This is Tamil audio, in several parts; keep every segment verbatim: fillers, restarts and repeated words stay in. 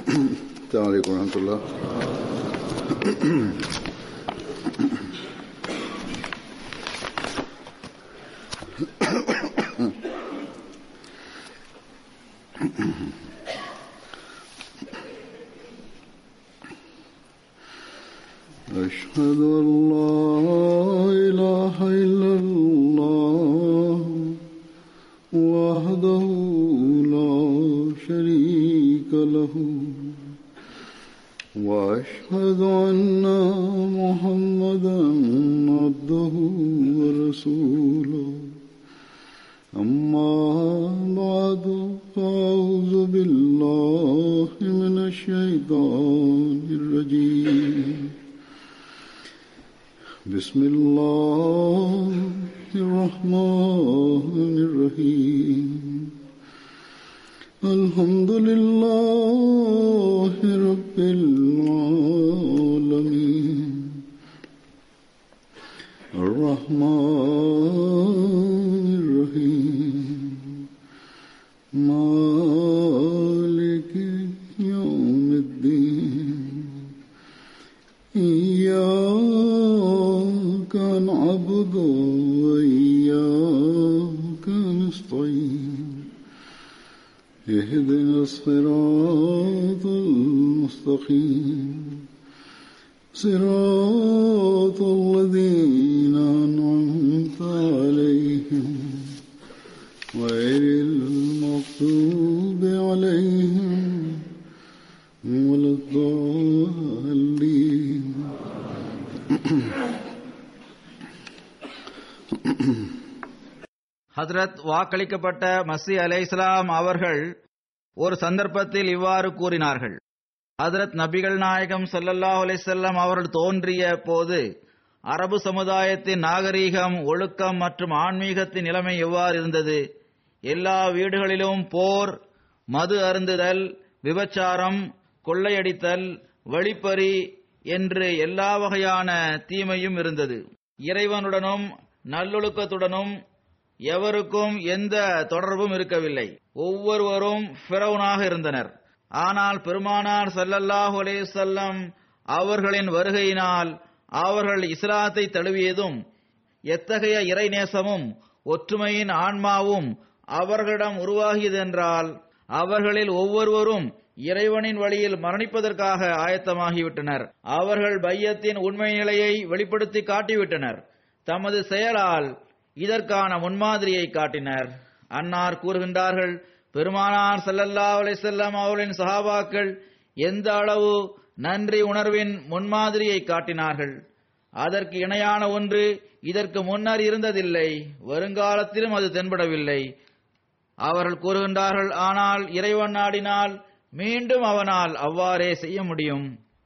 السلام عليكم ورحمة الله. أشهد أن لا إله إلا الله وحده لا شريك له وأشهد أن محمدا عبده ورسوله أما بعد فأعوذ بالله من الشيطان الرجيم بسم الله الرحمن الرحيم الحمد لله رب العالمين الرحمن الرحيم مالك يوم الدين إياك نعبد وإياك نستعين اهدنا الصراط المستقيم صراط الذين أنعمت عليهم غير المغضوب عليهم ولا الضالين. ஹஜ்ரத் வாக்களிக்கப்பட்ட மஸீஹ் அலைஹிஸ்ஸலாம் அவர்கள் ஒரு சந்தர்ப்பத்தில் இவ்வாறு கூறினார்கள். ஹஜ்ரத் நபிகள் நாயகம் ஸல்லல்லாஹு அலைஹி வஸல்லம் அவர்கள் தோன்றிய போது அரபு சமுதாயத்தின் நாகரீகம், ஒழுக்கம் மற்றும் ஆன்மீகத்தின் நிலைமை எவ்வாறு இருந்தது? எல்லா வீடுகளிலும் போர், மது அருந்துதல், விபச்சாரம், கொள்ளையடித்தல், வழிப்பறி என்று எல்லா வகையான தீமையும் இருந்தது. இறைவனுடனும் நல்லொழுக்கத்துடனும் எவருக்கும் எந்த தொடர்பும் இருக்கவில்லை. ஒவ்வொருவரும் ஃபிரௌனாக இருந்தனர். ஆனால் பெருமானார் ஸல்லல்லாஹு அலைஹி வஸல்லம் அவர்களின் வருகையினால் அவர்கள் இஸ்லாத்தை தழுவியதும் எத்தகைய இறைநேசமும் ஒற்றுமையின் ஆன்மாவும் அவர்களிடம் உருவாகியதென்றால் அவர்களில் ஒவ்வொருவரும் இறைவனின் வழியில் மரணிப்பதற்காக ஆயத்தமாகிவிட்டனர். அவர்கள் பையத்தின் உண்மை நிலையை வெளிப்படுத்தி காட்டிவிட்டனர். தமது செயலால் இதற்கான முன்மாதிரியை காட்டினர். அன்னார் கூறுகின்றார்கள், பெருமானார் ஸல்லல்லாஹு அலைஹி வஸல்லம் அவர்களின் சஹாபாக்கள் எந்த அளவு நன்றி உணர்வின் முன்மாதிரியை காட்டினார்கள். அதற்கு இணையான ஒன்று இதற்கு முன்னர் இருந்ததில்லை, வருங்காலத்திலும் அது தென்படவில்லை. அவர்கள் கூறுகின்றார்கள், ஆனால் இறைவன் நாடினால் மீண்டும் அவனால் அவ்வாறே செய்ய முடியும்.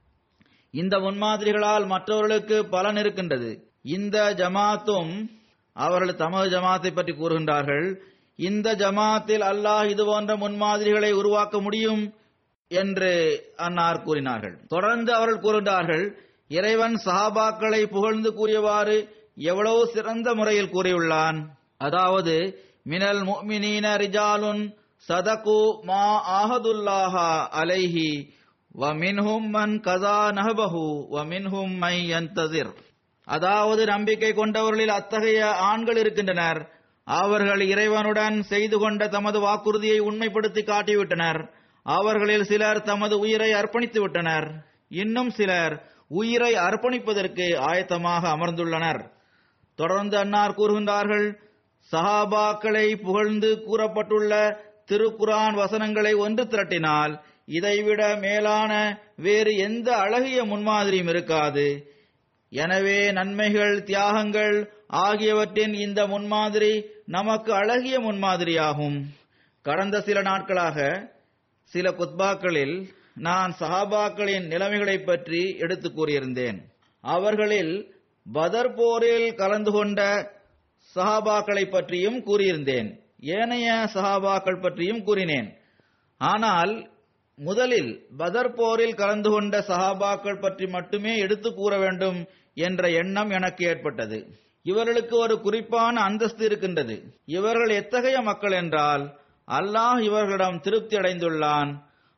இந்த முன்மாதிரிகளால் மற்றவர்களுக்கு பலன் இருக்கின்றது. இந்த ஜமாத்தும், அவர்கள் தமது ஜமாத்தை பற்றி கூறுகின்றார்கள், இந்த ஜமாத்தில் அல்லாஹ் இது போன்ற முன்மாதிரிகளை உருவாக்க முடியும் என்று அன்னார் கூறினார்கள். தொடர்ந்து அவர்கள் கூறுகின்றார்கள், இறைவன் சஹாபாக்களை புகழ்ந்து கூறியவாறு எவ்வளவு சிறந்த முறையில் கூறியுள்ளான். அதாவது, மினல் முஃமினீன ரிஜாலுன் சதகு மா ஆஹதுல்லாஹ அலைஹி வ மின்ஹும் மன் கஸா நஹபஹு வ மின்ஹும் மை யன்தஸிர். அதாவது, நம்பிக்கை கொண்டவர்களில் அத்தகைய ஆண்கள் இருக்கின்றனர். அவர்கள் இறைவனுடன் செய்து கொண்ட தமது வாக்குறுதியை உண்மைப்படுத்தி காட்டிவிட்டனர். அவர்களில் சிலர் தமது உயிரை அர்ப்பணித்து விட்டனர். இன்னும் சிலர் உயிரை அர்ப்பணிப்பதற்கு ஆயத்தமாக அமர்ந்துள்ளனர். தொடர்ந்து அன்னார் கூறுகின்றார்கள், சஹாபாக்களை புகழ்ந்து கூறப்பட்டுள்ள திருக்குர்ஆன் வசனங்களை ஒன்று திரட்டினால் இதைவிட மேலான வேறு எந்த அழகிய முன்மாதிரியும் இருக்காது. எனவே நன்மைகள், தியாகங்கள் ஆகியவற்றின் இந்த முன்மாதிரி நமக்கு அழகிய முன்மாதிரியாகும். கடந்த சில நாட்களாக சில குத்பாக்களில் நான் சஹாபாக்களின் நிலைமைகளை பற்றி எடுத்து கூறியிருந்தேன். அவர்களில் பதர் போரில் கலந்து கொண்ட சஹாபாக்களை பற்றியும் கூறியிருந்தேன். ஏனைய சஹாபாக்கள் பற்றியும் கூறினேன். ஆனால் முதலில் பதர் போரில் கலந்து கொண்ட சஹாபாக்கள் பற்றி மட்டுமே எடுத்து கூற வேண்டும் என்ற எண்ணம் எனக்கு ஏற்பட்டது. இவர்களுக்கு ஒரு குறிப்பான அந்தஸ்து இருக்கின்றது. இவர்கள் எத்தகைய மக்கள் என்றால், அல்லாஹ் இவர்களிடம் திருப்தி அடைந்துள்ளான்.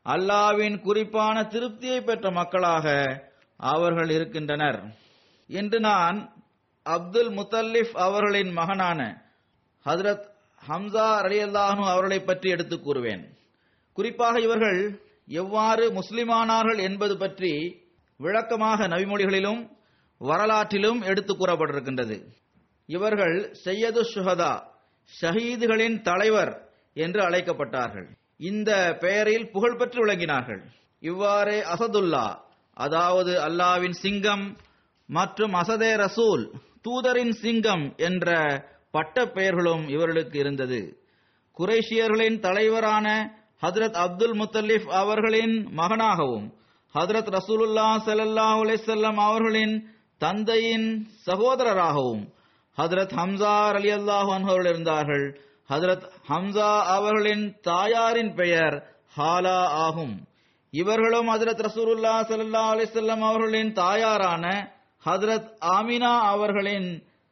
அல்லாவின் குறிப்பான திருப்தியை பெற்ற மக்களாக அவர்கள் இருக்கின்றனர். இன்று நான் அப்துல் முத்தல்லிப் அவர்களின் மகனான ஹஜ்ரத் ஹம்சா ரலியல்லாஹு அன்ஹு அவர்களை பற்றி எடுத்துக் கூறுவேன். குறிப்பாக இவர்கள் எவ்வாறு முஸ்லிமானார்கள் என்பது பற்றி விளக்கமாக நபிமொழிகளிலும் வரலாற்றிலும் எடுத்துக் கூறப்பட்டிருக்கின்றது. இவர்கள் சையது ஷுஹதா, ஷஹீதுகளின் தலைவர் என்று அழைக்கப்பட்டார்கள். இந்த பெயரில் புகழ்பெற்று விளங்கினார்கள். இவ்வாறே அசதுல்லா, அதாவது அல்லாவின் சிங்கம், மற்றும் அசதே ரசூல், தூதரின் சிங்கம் என்ற பட்ட பெயர்களும் இவர்களுக்கு இருந்தது. குறைஷியர்களின் தலைவரான ஹஜ்ரத் அப்துல் முத்தல்லிப் அவர்களின் மகனாகவும் ஹஜ்ரத் ரசூலுல்லாஹ் ஸல்லல்லாஹு அலைஹி வஸல்லம் அவர்களின் தந்தையின் சகோதரராகவும் ஹஜ்ரத் ஹம்சா ரலியல்லாஹு அன்ஹு அவர்கள் இருந்தார்கள். ஹஜ்ரத் ஹம்சா அவர்களின் தாயாரின் பெயர் ஹாலா ஆகும். இவர்களும் ஹஜ்ரத் ரசூலுல்லாஹ் ஸல்லல்லாஹு அலைஹி வஸல்லம் அவர்களின் தாயாரான ஹஜ்ரத் ஆமினா அவர்களின்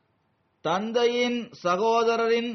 தந்தையின் சகோதரரின்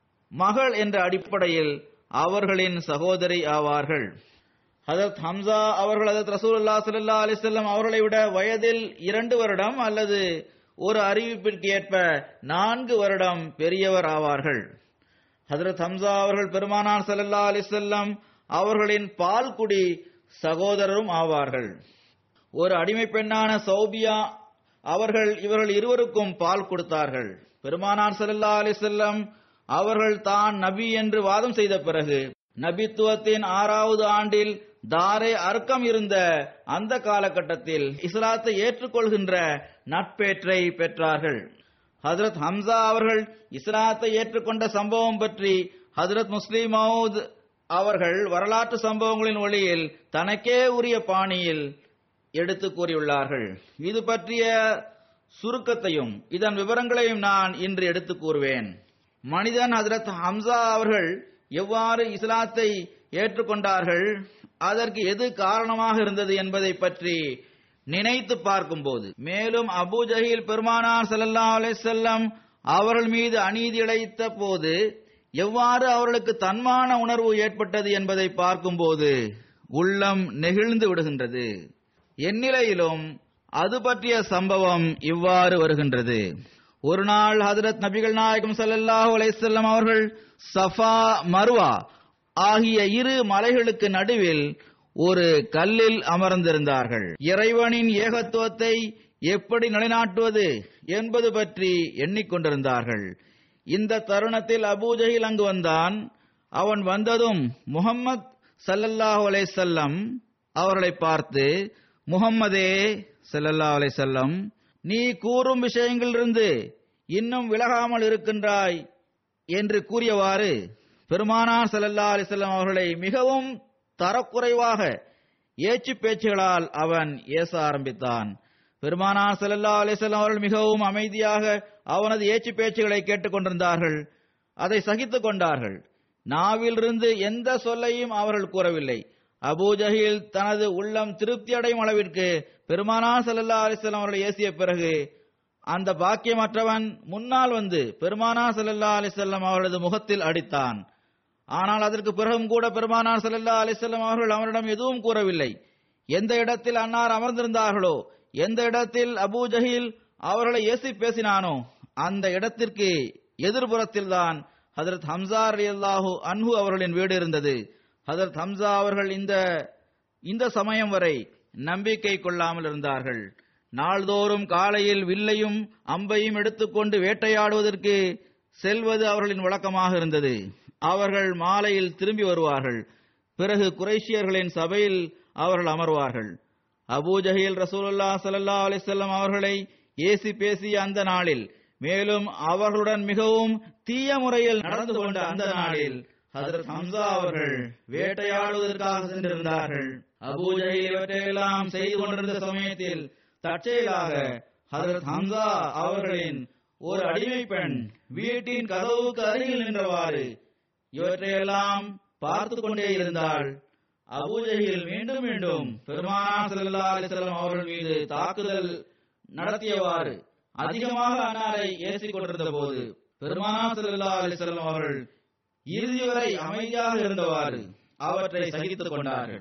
மகள் என்ற அடிப்படையில் அவர்களின் சகோதரி ஆவார்கள். ஹஜ்ரத் ஹம்சா அவர்கள் ஹஜ்ரத் ரசூலுல்லாஹ் ஸல்லல்லாஹு அலைஹி வஸல்லம் அவர்களை விட வயதில் இரண்டு வருடம் அல்லது ஒரு அறிவிப்பிற்கு ஏற்ப நான்கு வருடம் பெரியவர் ஆவார்கள். ஹஜ்ரத் ஹம்சா அவர்கள் பெருமானார் ஸல்லல்லாஹு அலைஹி வஸல்லம் அவர்களின் பால்குடி சகோதரரும் ஆவார்கள். ஒரு அடிமை பெண்ணான சௌபியா அவர்கள் இவர்கள் இருவருக்கும் பால் கொடுத்தார்கள். பெருமானார் ஸல்லல்லாஹு அலைஹி வஸல்லம் அவர்கள் தான் நபி என்று வாதம் செய்த பிறகு நபித்துவத்தின் ஆறாவது ஆண்டில் தாரே அர்க்கம் இருந்த அந்த காலகட்டத்தில் இஸ்லாத்தை ஏற்றுக்கொள்கின்ற நட்பேற்றை பெற்றார்கள். ஹஜ்ரத் ஹம்சா அவர்கள் இஸ்லாத்தை ஏற்றுக்கொண்ட சம்பவம் பற்றி ஹஜ்ரத் முஸ்லிம் மவுத் அவர்கள் வரலாற்று சம்பவங்களின் ஒளியில் தனக்கே உரிய பாணியில் எடுத்து கூறியுள்ளார்கள். இது பற்றிய சுருக்கத்தையும் இதன் விவரங்களையும் நான் இன்று எடுத்து கூறுவேன். மனிதன் ஹஜ்ரத் ஹம்சா அவர்கள் எவ்வாறு இஸ்லாத்தை ஏற்றுக்கொண்டார்கள், அதற்கு எது காரணமாக இருந்தது என்பதை பற்றி நினைத்து பார்க்கும்போது, மேலும் அபூ ஜஹீல் பெருமானார் ஸல்லல்லாஹு அலைஹி வஸல்லம் அவர்கள் மீது அநீதி இழைத்த போது எவ்வாறு அவர்களுக்கு தன்மான உணர்வு ஏற்பட்டது என்பதை பார்க்கும்போது உள்ளம் நெகிழ்ந்து விடுகின்றது. எந்நிலையிலும் அது பற்றிய சம்பவம் இவ்வாறு வருகின்றது. ஒரு நாள் ஹஜ்ரத் நபிகள் நாயகம் ஸல்லல்லாஹு அலைஹி வஸல்லம் அவர்கள் சஃபா மர்வா ஆகிய இரு மலைகளுக்கு நடுவில் ஒரு கல்லில் அமர்ந்திருந்தார்கள். இறைவனின் ஏகத்துவத்தை எப்படி நிலைநாட்டுவது என்பது பற்றி எண்ணிக்கொண்டிருந்தார்கள். இந்த தருணத்தில் அபூ ஜஹீல் அங்கு வந்தான். அவன் வந்ததும் முஹம்மத் ஸல்லல்லாஹு அலைஹி வஸல்லம் அவர்களை பார்த்து, முஹம்மதே ஸல்லல்லாஹு அலைஹி வஸல்லம், நீ கூறும் விஷயங்களிலிருந்து இன்னும் விலகாமல் இருக்கின்றாய் என்று கூறியவாறு பெருமானார் ஸல்லல்லாஹு அலைஹி வஸல்லம் அவர்களை மிகவும் தரக்குறைவாக ஏச்சு பேச்சுகளால் அவன் ஏச ஆரம்பித்தான். பெருமானார் ஸல்லல்லாஹு அலைஹி வஸல்லம் அவர்கள் மிகவும் அமைதியாக அவனது ஏச்சு பேச்சுகளை கேட்டுக் கொண்டிருந்தார்கள். அதை சகித்துக் கொண்டார்கள். நாவிலிருந்து எந்த சொல்லையும் அவர்கள் கூறவில்லை. அபூ ஜஹீல் தனது உள்ளம் திருப்தி அடையும் அளவிற்கு பெருமானார் ஸல்லல்லாஹு அலைஹி வஸல்லம் அவர்களை ஏசிய பிறகு அந்த பாக்கியமற்றவன் முன்னால் வந்து பெருமானார் ஸல்லல்லாஹு அலைஹி வஸல்லம் அவர்களது முகத்தில் அடித்தான். ஆனால் அதற்கு பிறகும் கூட பெருமானார் ஸல்லல்லாஹு அலைஹி வஸல்லம் அவர்கள் அவரிடம் எதுவும் கூறவில்லை. எந்த இடத்தில் அன்னார் அமர்ந்திருந்தார்களோ, எந்த இடத்தில் அபூ ஜஹீல் அவர்களை ஏசி பேசினானோ, அந்த இடத்திற்கு எதிர்புறத்தில் தான் ஹஜ்ரத் ஹம்சா ரலியல்லாஹு அன்ஹு அவர்களின் வீடு இருந்தது. ஹஜ்ரத் ஹம்சா அவர்கள் இந்த இந்த சமயம் வரை நம்பிக்கை கொள்ளாமல் இருந்தார்கள். நாள்தோறும் காலையில் வில்லையும் அம்பையும் எடுத்துக்கொண்டு வேட்டையாடுவதற்கு செல்வது அவர்களின் வழக்கமாக இருந்தது. அவர்கள் மாலையில் திரும்பி வருவார்கள். பிறகு குறைஷியர்களின் சபையில் அவர்கள் அமர்வார்கள். அபூ ஜஹீல் ரசூலுல்லாஹ் ஸல்லல்லாஹு அலைஹி வஸல்லம் அவர்களை ஏசி பேசிய அந்த நாளில், மேலும் அவர்களுடன் மிகவும் தீய முறையில் நடந்து கொண்ட அந்த நாளில் ஹஜ்ரத் ஹம்சா அவர்கள் வேட்டையாடுவதற்காக சென்றிருந்தார்கள். அபூ ஜஹீல் இவற்றையெல்லாம் செய்து கொண்டிருந்த சமயத்தில் தற்செயலாக ஹஜ்ரத் ஹம்சா அவர்களின் ஒரு அடிமை பெண் வீட்டின் கதவுக்கு அருகில் நின்றவாறு இவற்றையெல்லாம் பார்த்து கொண்டே இருந்தாள். அபூ ஜஹீல் மீண்டும் மீண்டும் பெருமானார் ஸல்லல்லாஹு அலைஹி வஸல்லம் அவர்கள் மீது தாக்குதல் நடத்தியவாறு அதிகமாக அன்னாரை ஏசிக் கொண்டிருந்த போது பெருமானார் ஸல்லல்லாஹு அலைஹி வஸல்லம் அவர்கள் இறுதி வரை அமைதியாக இருந்தவாறு அவற்றை சகித்துக் கொண்டார்கள்.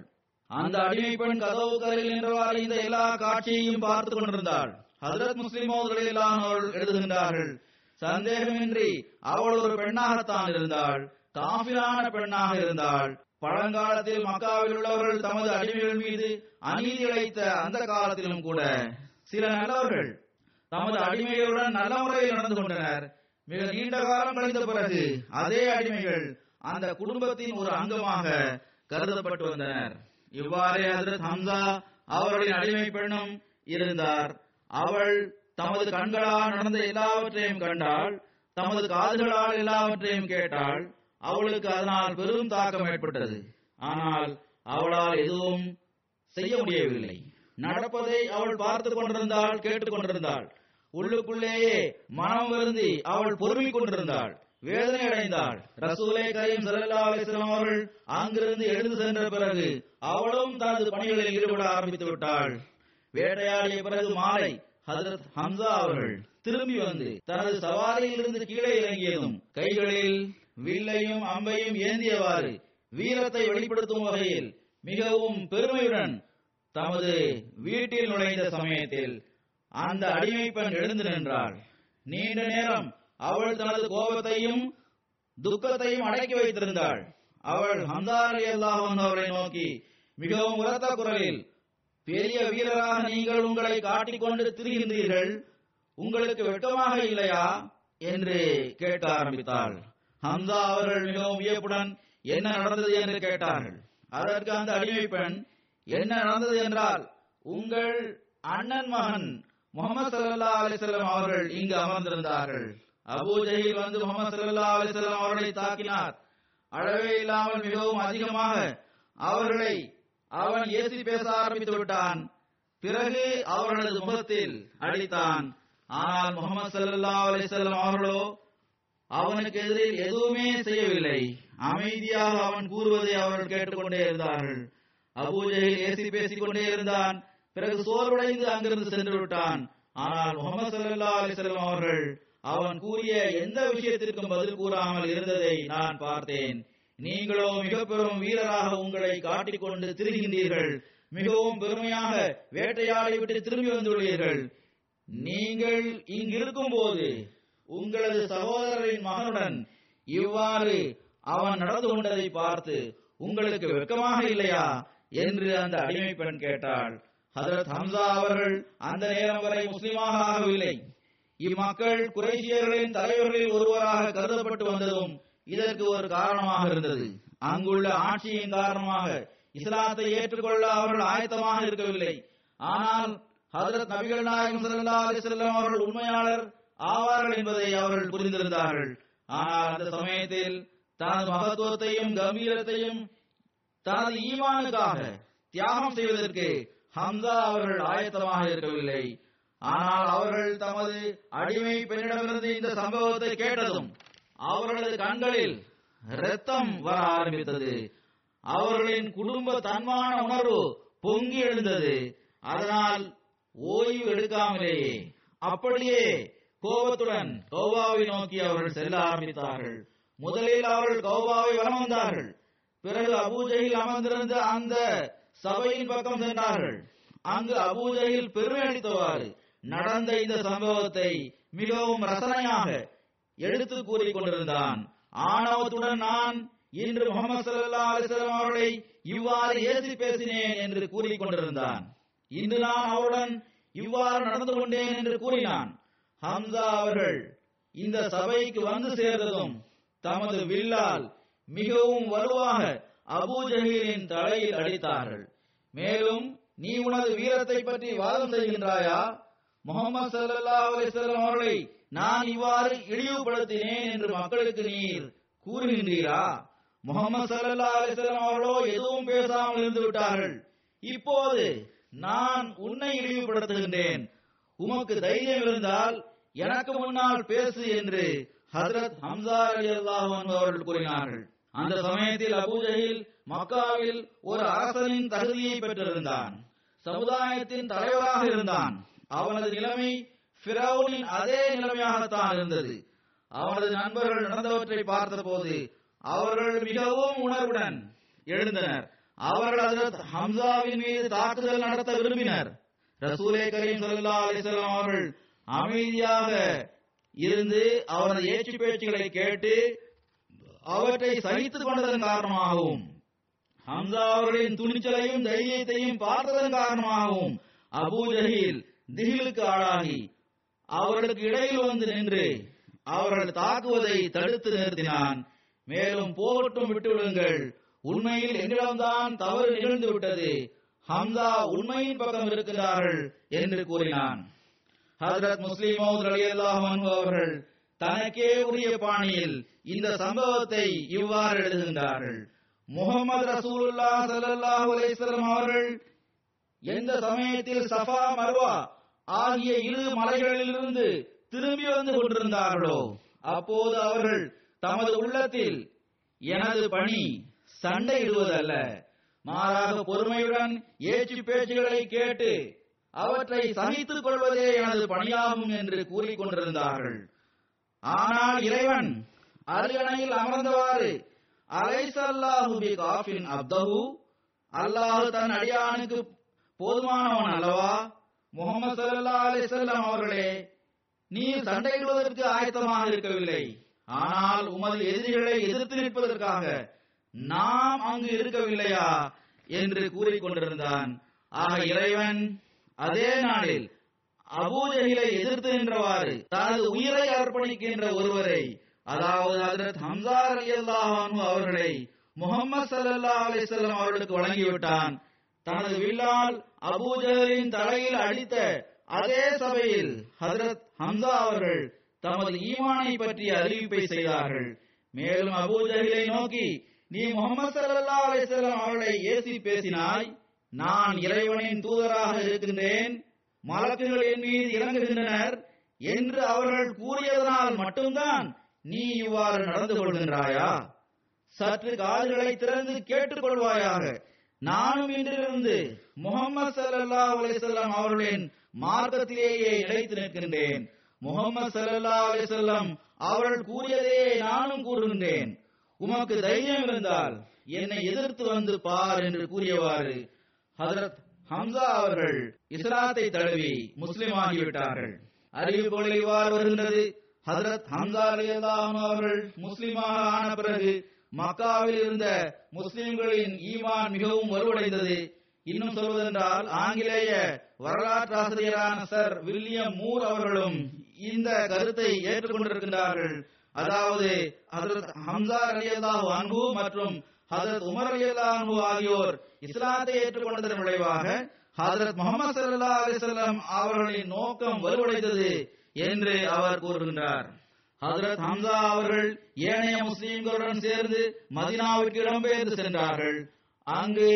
அந்த அடிமை பெண் கதவு கரையில் நின்றவாறு இந்த எல்லா காட்சியையும் பார்த்து கொண்டிருந்தாள். ஹஜ்ரத் முஸ்லிம் அவர்கள் எழுதுகின்றார்கள், சந்தேகமின்றி அவள் ஒரு பெண்ணாகத்தான் இருந்தாள், காஃபிரான பெண்ணாக இருந்தாள். பழங்காலத்தில் மக்காவில் உள்ளவர்கள் தமது அடிமைகள் மீது அநீதி இழைத்த அந்த காலத்திலும் கூட சில நல்லவர்கள் தமது அடிமைகளுடன் நல்ல முறையில் நடந்து கொண்டனர். மிக நீண்ட காலம் கழிந்த பிறகு அதே அடிமைகள் அந்த குடும்பத்தின் ஒரு அங்கமாக கருதப்பட்டு வந்தனர். இவ்வாறே ஹஜ்ரத் ஹம்சா அவர்களின் அடிமை பெண்ணும் இருந்தார். அவள் தமது கண்களால் நடந்த எல்லாவற்றையும் கண்டாள், தமது காதுகளால் எல்லாவற்றையும் கேட்டாள். அவளுக்கு அதனால் பெரும் தாக்கம் ஏற்பட்டது. ஆனால் அவளால் எதுவும் செய்ய முடியவில்லை. நடப்பதை அவள் பார்த்துக் கொண்டிருந்தாள், கேட்டுக் கொண்டிருந்தாள். உள்ளுக்குள்ளேயே மனம் வருந்தி அவள் பொறுமிக் கொண்டிருந்தாள், வேதனை அடைந்தாள். ரசூலே கரீம் ஸல்லல்லாஹு அலைஹி வஸல்லம் அவர்கள் அங்கிருந்து எழுந்து சென்ற பிறகு அவளும் தனது பணிகளில் ஈடுபட ஆரம்பித்து விட்டாள். வேட்டையாடிய பிறகு மாலை ஹஜ்ரத் ஹம்சா அவர்கள் திரும்பி வந்து தனது சவாரியில் இருந்து கீழே இறங்கியதும் கைகளில் வில்லையும் அம்பையும் ஏந்தியவாறு வீரத்தை வெளிப்படுத்தும் வகையில் மிகவும் பெருமையுடன் தமது வீட்டில் நுழைந்த சமயத்தில் அந்த அடிமை பெண் எழுந்து நின்றாள். நீண்ட நேரம் அவள் தனது கோபத்தையும் துக்கத்தையும் அடக்கி வைத்திருந்தாள். அவள் ஹம்சா ரலியல்லாஹு அன்ஹு அவரை நோக்கி மிகவும் உரத்த குரலில், பெரிய வீரராக நீங்கள் உங்களை காட்டிக்கொண்டு திரிகின்றீர்கள், உங்களுக்கு வெட்கமாக இல்லையா என்று கேட்க ஆரம்பித்தாள். ஹம்சா அவர்கள் மிகவும் வியப்புடன் என்ன நடந்தது என்று கேட்டார்கள். அதற்கு அந்த அடிமை பெண், என்ன நடந்தது என்றால், உங்கள் அண்ணன் மகன் முஹம்மது ஸல்லல்லாஹு அலைஹி வஸல்லம் அவர்கள் இங்கு அமர்ந்திருந்தார்கள். அபூ ஜஹீல் வந்து முஹம்மது ஸல்லல்லாஹு அலைஹி வஸல்லம் அவர்களை தாக்கினார். அளவே இல்லாமல் மிகவும் அதிகமாக அவர்களை அவன் ஏசி பேச ஆரம்பித்து விட்டான். பிறகு அவர்களது முகத்தில் அடித்தான். ஆனால் முஹம்மது ஸல்லல்லாஹு அலைஹி வஸல்லம் அவர்களோ அவனுக்கு எதிரில் எதுவுமே செய்யவில்லை. அமைதியாக அவன் கூறுவதை அவர்கள் கேட்டுக்கொண்டே இருந்தார்கள். அபூ ஜஹீல் ஏசி பேசிக் கொண்டே இருந்தான். பிறகு சோர்வடைந்து அங்கிருந்து சென்று விட்டான். ஆனால் முஹம்மது ஸல்லல்லாஹு அலைஹி வஸல்லம் அவர்கள் அவன் கூறிய எந்த விஷயத்திற்கும் பதில் கூறாமல் இருந்ததை நான் பார்த்தேன். நீங்களோ மிக பெரும் வீரராக உங்களை காட்டிக்கொண்டு திரிகின்றீர்கள், மிகவும் பெருமையாக வேட்டையாடி விட்டு திரும்பி வந்துள்ளீர்கள். நீங்கள் இங்கிருக்கும் போது உங்களது சகோதரரின் மகனுடன் இவ்வாறு அவன் நடந்து கொண்டதை பார்த்து உங்களுக்கு வெட்கமாக இல்லையா என்று அந்த அடிமை பெண் கேட்டாள். ஹஜ்ரத் ஹம்சா அவர்கள் அந்த நேரம் வரை முஸ்லிமாக ஆகவில்லை. இம்மக்கள் குறைஷியர்களின் தலைவர்களில் ஒருவராக கருதப்பட்டு வந்ததும் இதற்கு ஒரு காரணமாக இருந்தது. அங்குள்ள ஆட்சியின் காரணமாக இஸ்லாத்தை ஏற்றுக்கொள்ள அவர்கள் ஆயத்தமாக இருக்கவில்லை. ஆனால் ஹஜ்ரத் நபிகள் நாயகம் ஸல்லல்லாஹு அலைஹி வஸல்லம் அவர்கள் உண்மையாளர் ஆவார்கள் என்பதை அவர்கள் புரிந்திருந்தார்கள். ஆனால் அந்த சமயத்தில் தனது மகத்துவத்தையும் கம்பீரத்தையும் தனது ஈமானுக்காக தியாகம் செய்வதற்கு ஹம்சா அவர்கள் ஆயத்தமாக இருக்கவில்லை. ஆனால் அவர்கள் தமது அடிமை பெண்ணிடமிருந்து இந்த சம்பவத்தை கேட்டதும் அவர்களது கண்களில் இரத்தம் வர ஆரம்பித்தது. அவர்களின் குடும்ப தன்மான உணர்வு பொங்கி எழுந்தது. அதனால் ஓய்வு எடுக்காமலேயே அப்படியே கோபத்துடன் கௌபாவை நோக்கி அவர்கள் செல்ல ஆரம்பித்தார்கள். முதலில் அவர்கள் கௌபாவை வலம் வந்தார்கள். பிறகு அபூ ஜஹீல் அமர்ந்திருந்த அந்த சபையின் பக்கம் சென்றார்கள். அங்கு அபூ ஜஹீல் பெருமை அளித்தவாறு நடந்த இந்த சம்பவத்தை மிகவும் ரசனையாக எடுத்து கூறிக் கொண்டிருந்தான். ஆணவத்துடன் நான் இன்று முஹம்மது ஸல்லல்லாஹு அலைஹி வஸல்லம் அவர்களை இவ்வாறு ஏசி பேசினேன் என்று கூறிக் கொண்டிருந்தான். இன்று நான் அவருடன் இவ்வாறு நடந்து கொண்டேன் என்று கூறினான். ஹம்சா அவர்கள் இந்த சபைக்கு வந்து சேர்ந்ததும் தமது வில்லால் மிகவும் வலுவாக அபூ ஜஹீலின் தலையில் அடித்தார்கள். மேலும், நீ உனது வீரத்தை பற்றி வாதம் செய்கின்றாயா? முஹம்மது ஸல்லல்லாஹு அலைஹி வஸல்லம் அவர்களை நான் இவ்வாறு இழிவுபடுத்தினேன் என்று மக்களுக்கு நீர் கூறுகின்றீரா? முஹம்மது ஸல்லல்லாஹு அலைஹி வஸல்லம் அவர்களோ எதுவும் பேசாமல் இருந்து விட்டார்கள். இப்போது நான் உன்னை இழிவுபடுத்துகின்றேன். உமக்கு தைரியம் இருந்தால் எனக்கு முன்னால் பேசு என்று ஹஜ்ரத் ஹம்சா ரலியல்லாஹு அன்ஹு அவர்கள் கூறினார்கள். அந்த சமயத்தில் அபூ ஜஹீல் மக்காவில் ஒரு அரசனின் தகுதியை பெற்றிருந்தான். சமுதாயத்தின் தலைவராக இருந்தான். அவனது நிலைமை ஃபிரௌனின் அதே நிலைமையாகத்தான் இருந்தது. அவனது நண்பர்கள் நடந்தவற்றை பார்த்தபோது அவர்கள் மிகவும் உணர்வுடன் எழுந்தனர். அவர்கள் ஹஜ்ரத் ஹம்சாவின் மீது தாக்குதல் நடத்த விரும்பினர். ரசூலே கரீம் ஸல்லல்லாஹு அலைஹி வஸல்லம் அவர்கள் அமைதியாக இருந்து அவரது ஏச்சு பேச்சுகளை கேட்டு அவற்றை சகித்துக் கொண்டதன் காரணமாகவும் ஹம்சா அவர்களின் துணிச்சலையும் தைரியத்தையும் பார்த்ததன் காரணமாகவும் அபூ ஜஹீல் திகிலுக்கு ஆளாகி அவர்களுக்கு இடையில் வந்து நின்று அவர்கள் தாக்குவதை தடுத்து நிறுத்தினான். மேலும் போகட்டும், விட்டுவிடுங்கள், உண்மையில் என்னிடம்தான் தவறு நிகழ்ந்து விட்டது, ஹம்சா உண்மையின் பக்கம் இருக்கிறார்கள் என்று கூறினான். ஹஜ்ரத் முஸ்லிம் மவ்ஊத் ரலியல்லாஹு அன்ஹு அவர்கள் தனக்கே உரிய பாணியில் இந்த சம்பவத்தை இவ்வாறு எழுதுகின்றார்கள். முஹம்மது ரசூலுல்லாஹ் ஸல்லல்லாஹு அலைஹி வஸல்லம் அவர்கள் எந்த சமயத்தில் சஃபா மர்வா ஆகிய இரு மலைகளிலிருந்து திரும்பி வந்து கொண்டிருந்தார்களோ அப்போது அவர்கள் தமது உள்ளத்தில் எனது பணி சண்டையிடுவதல்ல, மாறாக பொறுமையுடன் ஏச்சு பேச்சுகளை கேட்டு அவற்றை சகித்துக் கொள்வதே எனது பணியாகும் என்று கூறிக்கொண்டிருந்தார்கள். ஆனால் இறைவன் அருகணையில் அமர்ந்தவாறு அலைஸல்லாஹு பிகாஃபின் அப்தஹு, அல்லாஹ் தன் அடியானுக்கு போதுமானவன் அல்லவா? முஹம்மது ஸல்லல்லாஹு அலைஹி வஸல்லம் அவர்களே, நீர் சண்டையிடுவதற்கு ஆயத்தமாக இருக்கவில்லை, ஆனால் உமது எதிரிகளை எதிர்த்து நிற்பதற்காக நாம் அங்கு இருக்கவில்லையா என்று கூறிக்கொண்டிருந்தான். ஆக இறைவன் அதே நாளில் அபூ ஜஹீலை எதிர்த்து நின்றவாறு தனது உயிரை அர்ப்பணிக்கின்ற ஒருவரை, அதாவது ஹஜ்ரத் ஹம்சா ரலியல்லாஹு அன்ஹு அவர்களை முஹம்மது ஸல்லல்லாஹு அலைஹி வஸல்லம் அவர்களுக்கு வழங்கிவிட்டான். தனது வில்லால் அபூ ஜஹலின் தலையில் அடித்த அதே சபையில் ஹஜ்ரத் ஹம்சா அவர்கள் தமது ஈமானை பற்றிய அறிவிப்பை செய்தார்கள். மேலும் அபூ ஜஹலை நோக்கி, நீ முஹம்மது ஸல்லல்லாஹு அலைஹி வஸல்லம் அவர்களை ஏசி பேசினாய், நான் இறைவனின் தூதராக இருக்கின்றேன், மலக்குகள் என் மீது இறங்குகின்றனர் என்று அவர்கள் கூறியதனால் மட்டும்தான் நீ இவ்வாறு நடந்து கொள்கின்றாயா? சற்று காதுகளை திறந்து கேட்டுக் கொள்வாயாக. நானும் இன்றிலிருந்து முஹம்மது ஸல்லல்லாஹு அலைஹி வஸல்லம் அவர்களின் மார்க்கத்திலேயே நிலைத்து நிற்கின்றேன். முஹம்மது ஸல்லல்லாஹு அலைஹி வஸல்லம் அவர்கள் கூறியதே நானும் கூறுகின்றேன். உமக்கு தைரியம் இருந்தால் என்னை எதிர்த்து வந்து பார் என்று கூறியவாறு ஹஜ்ரத் ஹம்சா அவர்கள் இஸ்லாத்தை தழுவி முஸ்லிம் ஆகிவிட்டார்கள். அறிவிப்புகளில் இவ்வாறு வருகின்றது, ஹஜ்ரத் ஹம்சா ரலியல்லாஹு அன்ஹு அவர்கள் முஸ்லிமாக ஆன பிறகு மக்காவில் இருந்த முஸ்லிம்களின் ஈமான் மிகவும் வலுவடைந்தது. இன்னும் சொல்வதென்றால் ஆங்கிலேய வரலாற்றாசிரியரான சர் வில்லியம் மூர் அவர்களும் இந்த கருத்தை ஏற்றுக்கொண்டிருக்கின்றார்கள். அதாவது ஹஜ்ரத் ஹம்சா ரலியல்லாஹு அன்ஹு மற்றும் ஹஜ்ரத் உமர் ரலியல்லாஹு அன்ஹு ஆகியோர் இஸ்லாத்தை ஏற்றுக்கொண்டதன் விளைவாக ஹஜ்ரத் முஹம்மது ஸல்லல்லாஹு அலைஹி வஸல்லம் அவர்களின் நோக்கம் வலுவடைந்தது என்று அவர் கூறுகின்றார். ஹஜ்ரத் ஹம்சா அவர்கள் ஏனைய முஸ்லிம்களுடன் சேர்ந்து மதீனாவிற்கு இடம்பெயர்ந்து சென்றார்கள். அங்கு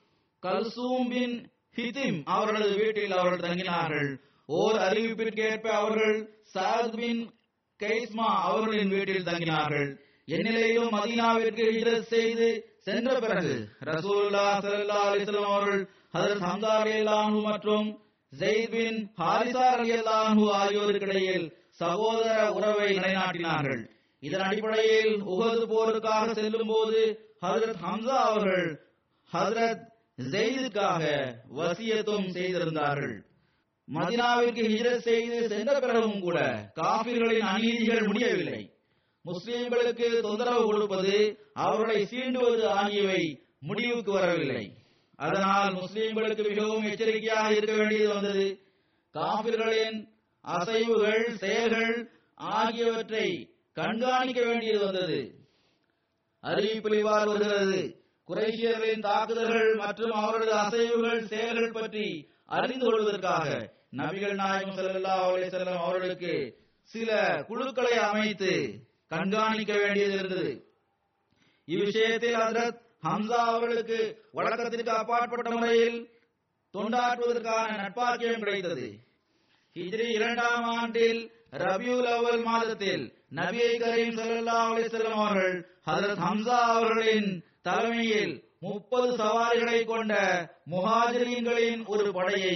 கல்சூம் பின் ஹிதிம் அவர்களது வீட்டில் அவர்கள் தங்கினார்கள். ஓர் அறிவிப்பிற்கேற்ப அவர்கள் சாத் பின் கைஸ்மா அவர்களின் வீட்டில் தங்கினார்கள். எந்நிலையிலும் மதீனாவிற்கு ஹிஜ்ரத் செய்து சென்ற பிறகு ரசூலுல்லாஹ் ஸல்லல்லாஹு அலைஹி வஸல்லம் அவர்கள் ஹஜ்ரத் ஹம்சா ரலியல்லாஹு அன்ஹு மற்றும் ஸைத் பின் ஹாரிஸா ரலியல்லாஹு அன்ஹு ஆகியோருக்கிடையில் சகோதர உறவை நிலைநாட்டினார்கள். இதன் அடிப்படையில் உஹது போருக்காக செல்லும் போது ஹஜ்ரத் ஹம்சா அவர்கள் ஹஜ்ரத் ஸைதுக்காக வசியத்தும் செய்திருந்தார்கள். மதீனாவிற்கு ஹிஜ்ரத் செய்து சென்ற பிறகும் கூட காஃபிர்களின் அநீதிகள் முடியவில்லை. முஸ்லிம்களுக்கு தொந்தரவு கொடுப்பது, அவர்களை சீண்டுவது ஆகியவை முடிவுக்கு வரவில்லை. அதனால் முஸ்லிம்களுக்கு மிகவும் எச்சரிக்கையாக இருக்க வேண்டியது வந்தது. காஃபிர்களின் அசைவுகள், செயல்கள் ஆகியவற்றை கண்காணிக்க வேண்டியது வந்தது. அறிவிப்பில் இவ்வாறு வருகிறது, குறைஷியர்களின் தாக்குதல்கள் மற்றும் அவரது அசைவுகள், செயல்கள் பற்றி அறிந்து கொள்வதற்காக நபிகள் நாயகம் ஸல்லல்லாஹு அலைஹி வஸல்லம் அவர்களுக்கு சில குழுக்களை அமைத்து கண்காணிக்க வேண்டியது இருந்தது. இவ்விஷயத்தில் ஹஜ்ரத் ஹம்சா அவர்களுக்கு வழக்கத்திற்கு அப்பாற்பட்ட முறையில் தொண்டாற்றுவதற்கான நட்பாக்கியம் கிடைத்தது. ஹிஜ்ரி இரண்டாம் ஆண்டில் ரபியுல் அவ்வல் மாதத்தில் நபியை கரீம் ஸல்லல்லாஹு அலைஹி வஸல்லம் அவர்கள் ஹஜ்ரத் ஹம்சா அவர்களின் தலைமையில் முப்பது சவாரிகளை கொண்ட முஹாஜிரீன்களின் ஒரு படையை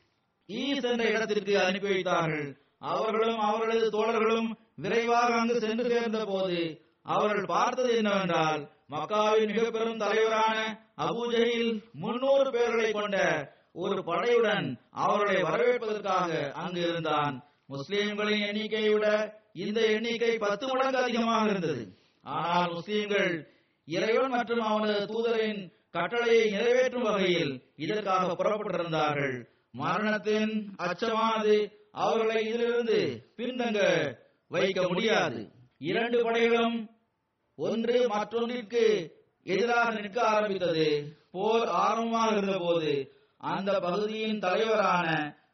ஈஸ் என்ற இடத்திற்கு அனுப்பி வைத்தார்கள். அவர்களும் அவர்களது தோழர்களும் விரைவாக அங்கு சென்று சேர்ந்த போது அவர்கள் பார்த்தது என்னவென்றால், மக்காவின் மிக பெரும் தலைவரான அபூஜஹில் முன்னூறு பேர்களை கொண்ட ஒரு படையுடன் அவர்களை வரவேற்பதற்காக அங்கு இருந்தான். முஸ்லிம்களின் எண்ணிக்கையை விட இந்த எண்ணிக்கை பத்து மடங்கு அதிகமாக இருந்தது. ஆனால் முஸ்லிம்கள் இறைவன் மற்றும் அவனது தூதரின் கட்டளையை நிறைவேற்றும் வகையில் இதற்காக புறப்பட்டிருந்தார்கள். மரணத்தின் அச்சமானது அவர்களை இதிலிருந்து பின்தங்க வைக்க முடியாது. இரண்டு படைகளும் ஒன்று மற்றொன்றிற்கு எதிராக நிற்க ஆரம்பித்தது. போர் ஆரம்பமாக இருந்த போது அந்த பகுதியின் தலைவரான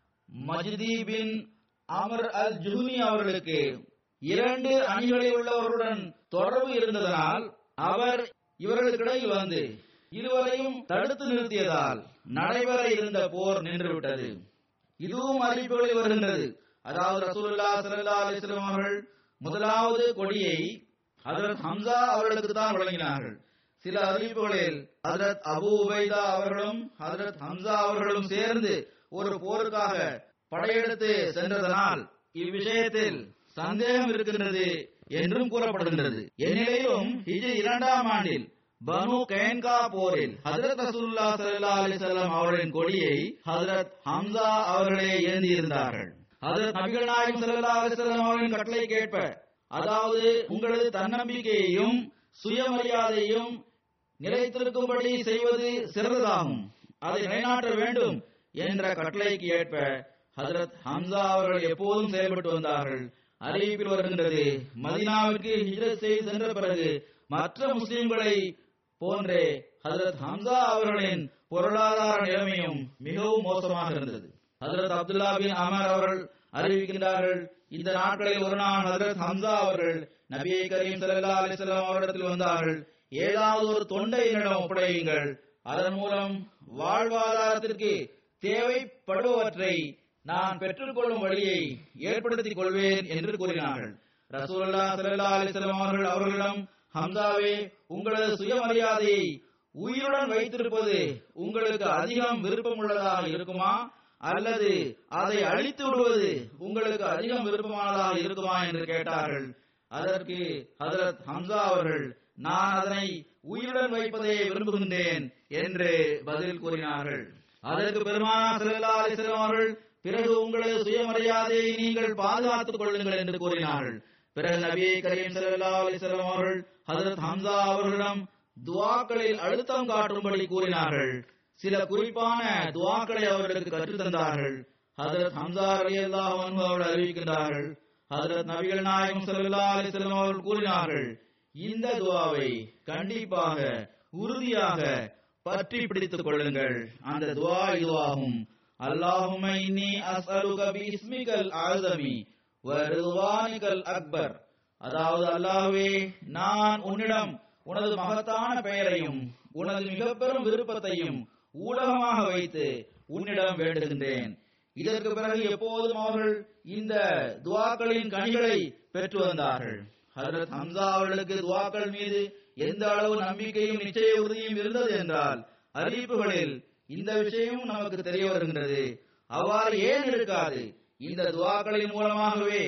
மஜ்தி பின் அமர் அல் ஜுஹ்னி அவர்களுக்கு இரண்டு அணிகளில் உள்ளவர்களுடன் தொடர்பு இருந்ததனால் அவர் இவர்களுக்கிடையில் வந்து இருவரையும் தடுத்து நிறுத்தியதால் நடைபெற இருந்த போர் நின்றுவிட்டது. இதுவும் அறிவிப்புகளில் வருகின்றது. அதாவது ரசூலுல்லாஹ் ஸல்லல்லாஹு அலைஹி வஸல்லம் அவர்கள் முதலாவது கொடியை ஹஜ்ரத் ஹம்சா அவர்களுக்கு தான் வழங்கினார்கள். சில அறிவிப்புகளில் ஹஜ்ரத் அபூ உபைதா அவர்களும் ஹஜ்ரத் ஹம்சா அவர்களும் சேர்ந்து ஒரு போருக்காக படையெடுத்து சென்றதனால் இவ்விஷயத்தில் சந்தேகம் இருக்கின்றது என்றும் கூறப்படுகின்றது. இந்நிலையிலும் ஹிஜ்ரி இரண்டாம் ஆண்டில் பனு கைன்கா போரில் ஹஜ்ரத் ரசூலுல்லாஹ் ஸல்லல்லாஹு அலைஹி வஸல்லம் அவர்களின் கொடியை ஹஜ்ரத் ஹம்சா அவர்களே ஏந்தியிருந்தார்கள். ஹஜ்ரத் நபிகள் நாயகம் ஸல்லல்லாஹு அலைஹி வஸல்லம் அவர்களின் கட்டளை கேட்ப, அதாவது உங்களது தன்னம்பிக்கையையும் சுயமரியாதையும் நிலைத்திருக்கும்படி செய்வது சிறந்ததாகும், அதை நிலைநாட்ட வேண்டும் என்ற கட்டளைக்கு ஏற்ப ஹஜ்ரத் ஹம்சா அவர்கள் எப்போதும் செயல்பட்டு வந்தார்கள். அறிவிப்பில் வருகின்றது, மதீனாவிற்கு ஹிஜ்ரத் செய்து சென்ற பிறகு மற்ற முஸ்லிம்களை போன்றே ஹஜ்ரத் ஹம்சா அவர்களின் பொருளாதார நிலைமையும் மிகவும் மோசமாக இருந்தது. ஹஜ்ரத் அப்துல்லா பின் அமர் அவர்கள் அறிவிக்கின்றார்கள், இந்த நாட்களில் ஒரு நாள் ஹஜ்ரத் ஹம்சா அவர்கள் நபியை கரீம் ஸல்லல்லாஹு அலைஹி வஸல்லம் அவரிடத்தில் வந்தார்கள். ஏதாவது ஒரு தொண்டை என்னிடம் ஒப்படையுங்கள், அதன் மூலம் வாழ்வாதாரத்திற்கு தேவைப்படுபவற்றை நான் பெற்றுக்கொள்ளும் வழியை ஏற்படுத்திக் கொள்வேன் என்று கூறினார்கள். ரசூலுல்லாஹ் ஸல்லல்லாஹு அலைஹி வஸல்லம் அவர்கள் அவர்களிடம், ஹம்சாவே, உங்களது சுயமரியாதையை உயிருடன் வைத்திருப்பது உங்களுக்கு அதிகம் விருப்பமுள்ளதாக இருக்குமா, அல்லது அதை அழித்து விடுவது உங்களுக்கு அதிகம் விருப்பமானதாக இருக்குமா என்று கேட்டார்கள். அதற்கு ஹஜ்ரத் ஹம்சா அவர்கள், நான் அதனை உயிருடன் வைப்பதை விரும்புகின்றேன் என்று பதில் கூறினார்கள். அதற்கு பெருமானார் ஸல்லல்லாஹு அலைஹி வஸல்லம் அவர்கள், பிறகு உங்களது சுயமரியாதையை நீங்கள் பாதுகாத்துக் கொள்ளுங்கள் என்று கூறினார்கள். பிறகு நபி கரீம் ஸல்லல்லாஹு அலைஹி வஸல்லம் அவர்கள் ஹஜ்ரத் ஹம்சா அவர்களிடம் துஆக்களில் அழுத்தம் காட்டும்படி கூறினார்கள். சில குறிப்பான துஆக்களை அவர்களுக்கு கற்றுத் தந்தார்கள். ஹஜ்ரத் ஹம்சா ரலியல்லாஹு அன்ஹு அவர்கள் அறிவிக்கின்றார்கள், ஹஜ்ரத் நபிகள் நாயகம் ஸல்லல்லாஹு அலைஹி வஸல்லம் அவர்கள் கூறினார்கள், இந்த துஆவை கண்டிப்பாக உறுதியாக பற்றி பிடித்துக் கொள்ளுங்கள். அந்த துஆ இதுவாகும், அல்லாஹும்ம இன்னி அஸ்அலுக பிஸ்மிகல் அஸமி வ ரிضوانிகல் அக்பர். அதாவது, அல்லாஹ்வே, நான் உன்னிடம் உனது மகத்தான பெயரையும் உனது மிக பெரும் விருப்பத்தையும் ஊடகமாக வைத்து உன்னிடம் வேண்டுகின்றேன். இதற்கு பிறகு எப்போதும் அவர்கள் இந்த துஆக்களின் கனிகளை பெற்று வந்தார்கள். ஹஜ்ரத் ஹம்சா அவர்களுக்கு துஆக்கள் மீது எந்த அளவு நம்பிக்கையும் நிச்சய உறுதியும் இருந்தது என்றால் அறிவிப்புகளில் இந்த விஷயம் நமக்கு தெரிய வருகின்றது. அவ்வாறு ஏன் இருக்காது? இந்த துஆக்களின் மூலமாகவே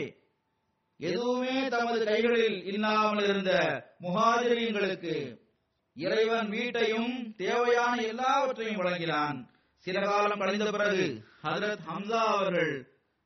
எதுவுமே தமது கைகளில் இல்லாமல் இருந்த முஹாஜிரீன்களுக்கு இறைவன் வீட்டையும் தேவையான எல்லாவற்றையும் வழங்கினான். சில காலம் கழிந்த பிறகு ஹஜ்ரத் ஹம்சா அவர்கள்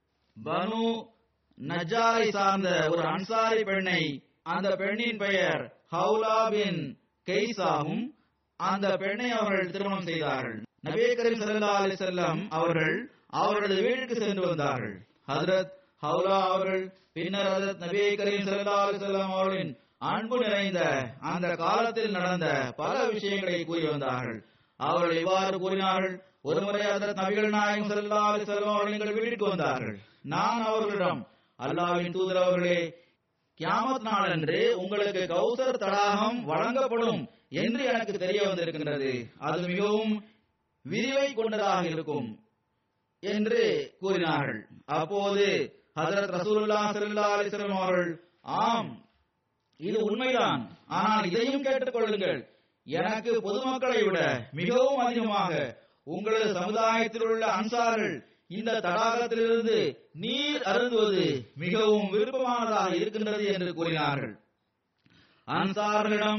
பனு நஜ்ஜாரை சார்ந்த ஒரு அன்சாரி பெண்ணை, அந்த பெண்ணின் பெயர் ஹவுலா பின் கைஸ் ஆகும், அந்த பெண்ணை அவர்கள் திருமணம் செய்தார்கள். நபி கரீம் ஸல்லல்லாஹு அலைஹி வஸல்லம் அவர்கள் அவர்களது வீட்டுக்கு சென்று வந்தார்கள். ஹஜ்ரத் ஹவுலா அவர்கள் பின்னர் ஹஜ்ரத் நபி கரீம் ஸல்லல்லாஹு அலைஹி வஸல்லம் அவர்களின் அன்பு நிறைந்த அந்த காலத்தில் நடந்த பல விஷயங்களை கூறி வந்தார்கள். அவர்கள் இவ்வாறு கூறினார்கள், ஒருமுறை ஹஜ்ரத் நபிகள் நாயகம் ஸல்லல்லாஹு அலைஹி வஸல்லம் அவர்கள் எங்கள் வீட்டுக்கு வந்தார்கள். நான் அவர்களிடம், அல்லாஹ்வின் தூதர் அவர்களே, கியாமத் நாளன்று உங்களுக்கு கௌசர் தடாகம் வழங்கப்படும் என்று எனக்கு தெரிய வந்திருக்கின்றது, அது மிகவும் விரிவை கொண்டதாக இருக்கும் என்று கூறினார்கள். அப்போது ஹஜ்ரத் ரசூலுல்லாஹ் ஸல்லல்லாஹு அலைஹி வஸல்லம் அவர்கள், ஆம், இது உண்மைதான், ஆனால் இதையும் கேட்டுக் கொள்ளுங்கள், எனக்கு பொதுமக்களை விட மிகவும் அதிகமாக உங்களது சமுதாயத்தில் உள்ள அன்சார்கள் இந்த தடாகத்திலிருந்து நீர் அருந்துவது மிகவும் விருப்பமானதாக இருக்கின்றது என்று கூறினார்கள். அன்சார்களிடம்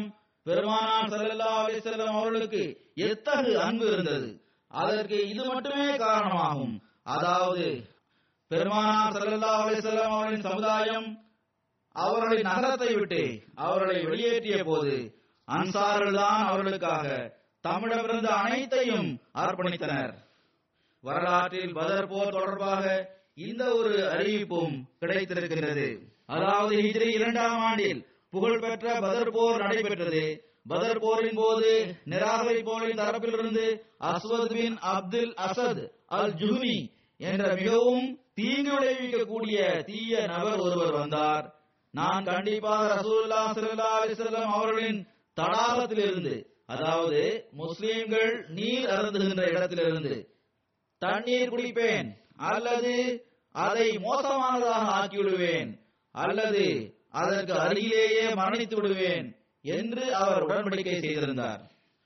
பெருமானார் ஸல்லல்லாஹு அலைஹி வஸல்லம் அவர்களுக்கு எத்தகு அன்பு இருந்தது. அதற்கு இது மட்டுமே காரணமாகும். அதாவது பெருமானார் ஸல்லல்லாஹு அலைஹி வஸல்லம் அவர்களின் சமுதாயம் அவர்களின் நகரத்தை விட்டு அவர்களை வெளியேற்றிய போது அன்சார்கள் தான் அவர்களுக்காக தம்மிடமிருந்து அனைத்தையும் அர்ப்பணித்தனர். வரலாற்றில் பதர் போர் தொடர்பாக இந்த ஒரு அறிவிப்பும் கிடைத்திருக்கிறது. அதாவது ஹிஜ்ரி இரண்டாம் ஆண்டில் புகழ்பெற்ற பதர் போர் நடைபெற்றது. பதர் போரின் போது நிராகரிப்போரின் தரப்பிலிருந்து அஸ்வத் பின் அப்துல் அசத் அல் ஜுஹ்னி என்ற மிகவும் தீங்கு விளைவிக்கக்கூடிய தீய நபர் ஒருவர் வந்தார். நான் கண்டிப்பாக ரசூலுல்லாஹி ஸல்லல்லாஹு அலைஹி வஸல்லம் அவர்களின் தடாகத்திலிருந்து, அதாவது முஸ்லிம்கள் நீர் அருந்துகின்ற இடத்திலிருந்து தண்ணீர் குடிப்பேன், அல்லது அதை மோசமானதாக ஆக்கிவிடுவேன், அல்லது அதற்கு அருகிலேயே மரணித்து விடுவேன் என்று அவர் உடன்படிக்கை செய்திருந்தார்.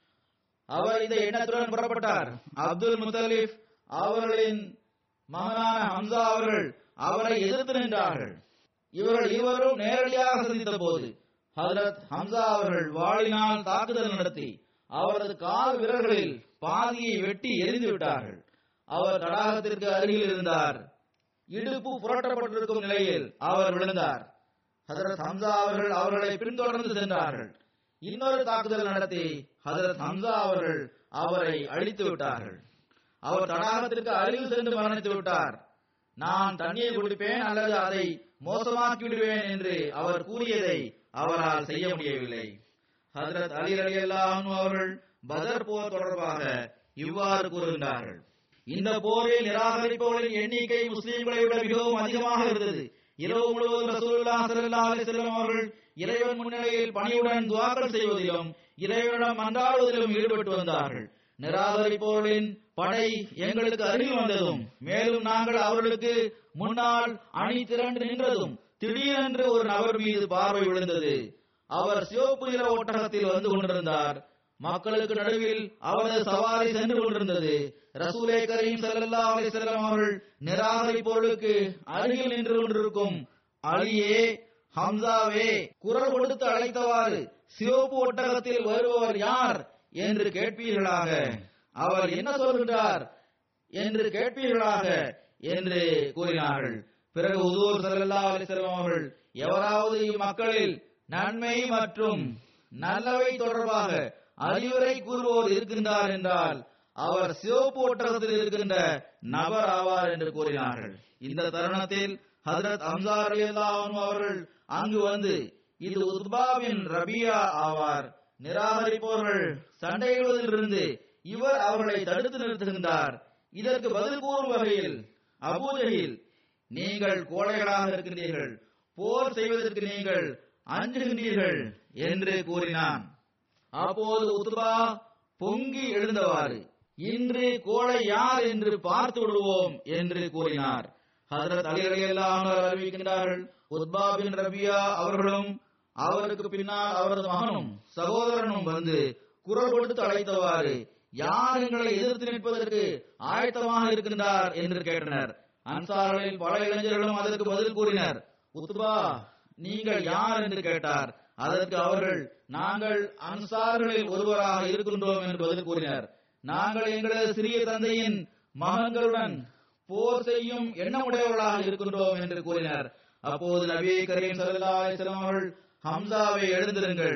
அவர் இந்த எண்ணத்துடன் புறப்பட்டார். அப்துல் முத்தலிப் அவர்களின் மகனான ஹம்சா அவர்கள் அவரை எதிர்த்து நின்றார்கள். இவர்கள் இருவரும் நேரடியாக சந்தித்த போது ஹஜ்ரத் ஹம்சா அவர்கள் வாளினால் தாக்குதல் நடத்தி அவரது கால் விரல்களில் பாதியை வெட்டி எரிந்து விட்டார்கள். அவர் தடாகத்திற்கு அருகில் இருந்தார். இடுப்பு புரட்டப்பட்டிருக்கும் நிலையில் அவர் விழுந்தார். ஹஜ்ரத் ஹம்சா அவர்கள் அவர்களை பின்தொடர்ந்து சென்றார்கள். இன்னொரு தாக்குதல் நடத்தி ஹஜ்ரத் ஹம்சா அவர்கள் அவரை அழித்து விட்டார்கள். அவர் தடாகத்திற்கு அருகில் சென்று மரணித்து விட்டார். நான் தண்ணீர் குடிப்பேன் அல்லது அதை மோசமாக்கி விடுவேன் என்று அவர் கூறியதை அவரால் செய்ய முடியவில்லை. ஹஜ்ரத் அலி ரலியல்லாஹு அன்ஹு அவர்கள் பதர் போர் தொடர்பாக இவ்வாறு கூறுகின்றார்கள். இந்த போரில் நிராகரிப்பவர்களின் எண்ணிக்கை முஸ்லிம்களை விட மிகவும் அதிகமாக இருந்தது. இரவு முழுவதும் ரசூலுல்லாஹி ஸல்லல்லாஹு அலைஹி வஸல்லம் அவர்கள் இறைவன் முன்னிலையில் பணியுடன் துஆக்கள் செய்வதிலும் இறைவனிடம் மன்றாடுவதிலும் ஈடுபட்டு வந்தார்கள். நிராகரிப்பவர்களின் படை எங்களுக்கு அருகில் வந்ததும், மேலும் நாங்கள் அவர்களுக்கு முன்னால் அணி திரண்டு நின்றதும் திடீரென்று ஒரு நபர் மீது பார்வை விழுந்தது. அவர் சிவப்பு நிற ஒட்டகத்தில் வந்து கொண்டிருந்தார். மக்களுக்கு நடுவில் அவரது சவாரி சென்று கொண்டிருந்தது. ரசூலே கரீம் ஸல்லல்லாஹு அலைஹி வஸல்லம் அவர்கள் நிராகரிப்பவர்களுக்கு அருகில் நின்று கொண்டிருக்கும் அலியே, ஹம்சாவே குரல் கொடுத்து அழைத்தவாறு சிவப்பு ஒட்டகத்தில் வருபவர் யார் என்று கேட்பீர்களாக, அவர் என்ன சொல்கின்றார் என்று கேட்பீர்களாக என்று கூறினார்கள். பிறகு ஹுசூர் ஸல்லல்லாஹு அலைஹி வஸல்லம் அவர்கள் எவராவது இம்மக்களில் நன்மை மற்றும் நல்லவை தொடர்பாக அறிவுரை கூறுவோர் இருக்கின்றார் என்றால் அவர் சிவப்பு ஒட்டகத்தில் இருக்கின்ற நபர் ஆவார் என்று கூறினார்கள். இந்த தருணத்தில் ஹஜ்ரத் ஹம்சா ரலியல்லாஹு அன்ஹு அவர்கள் அங்கு வந்து, இது உத்பா பின் ரபியா ஆவார். நிராகரிப்பவர்கள் சண்டையிடுவதிலிருந்து இவர் அவர்களை தடுத்து நிறுத்துகின்றார். இதற்கு பதில் கூறும் வகையில் அபூ ஜஹீல், நீங்கள் கோழைகளாக இருக்கின்றீர்கள், போர் செய்வதற்கு நீங்கள் அஞ்சுகின்றீர்கள் என்று கூறினான். அப்போது உத்பா பொங்கி எழுந்தவாறு, இன்று கோழை யார் என்று பார்த்து விடுவோம் என்று கூறினார். ஹஜ்ரத் அலி ரலியல்லாஹு அன்ஹு அறிவிக்கின்றார்கள், உத்பா பின் ரபியா அவர்களும் அவருக்கு பின்னால் அவரது மகனும் சகோதரனும் வந்து குரல் கொடுத்து அழைத்தவாறு, யார் எங்களை எதிர்த்து நிற்பதற்கு ஆயத்தமாக இருக்கின்றார் என்று கேட்டனர். அன்சார்களில் பல இளைஞர்களும் அதற்கு பதில் கூறினர். உத்பா, நீங்கள் யார் என்று கேட்டார். அதற்கு அவர்கள், நாங்கள் அன்சார்களில் ஒருவராக இருக்கின்றோம் என்று பதில் கூறினர். நாங்கள் எங்களது சிறிய தந்தையின் மகன்களுடன் போர் செய்யும் எண்ணமுடையவர்களாக இருக்கின்றோம் என்று கூறினர். அப்போது நபி கரீம் ஸல்லல்லாஹு அலைஹி வஸல்லம் அவர்கள், ஹம்சாவை எழுந்திருங்கள்,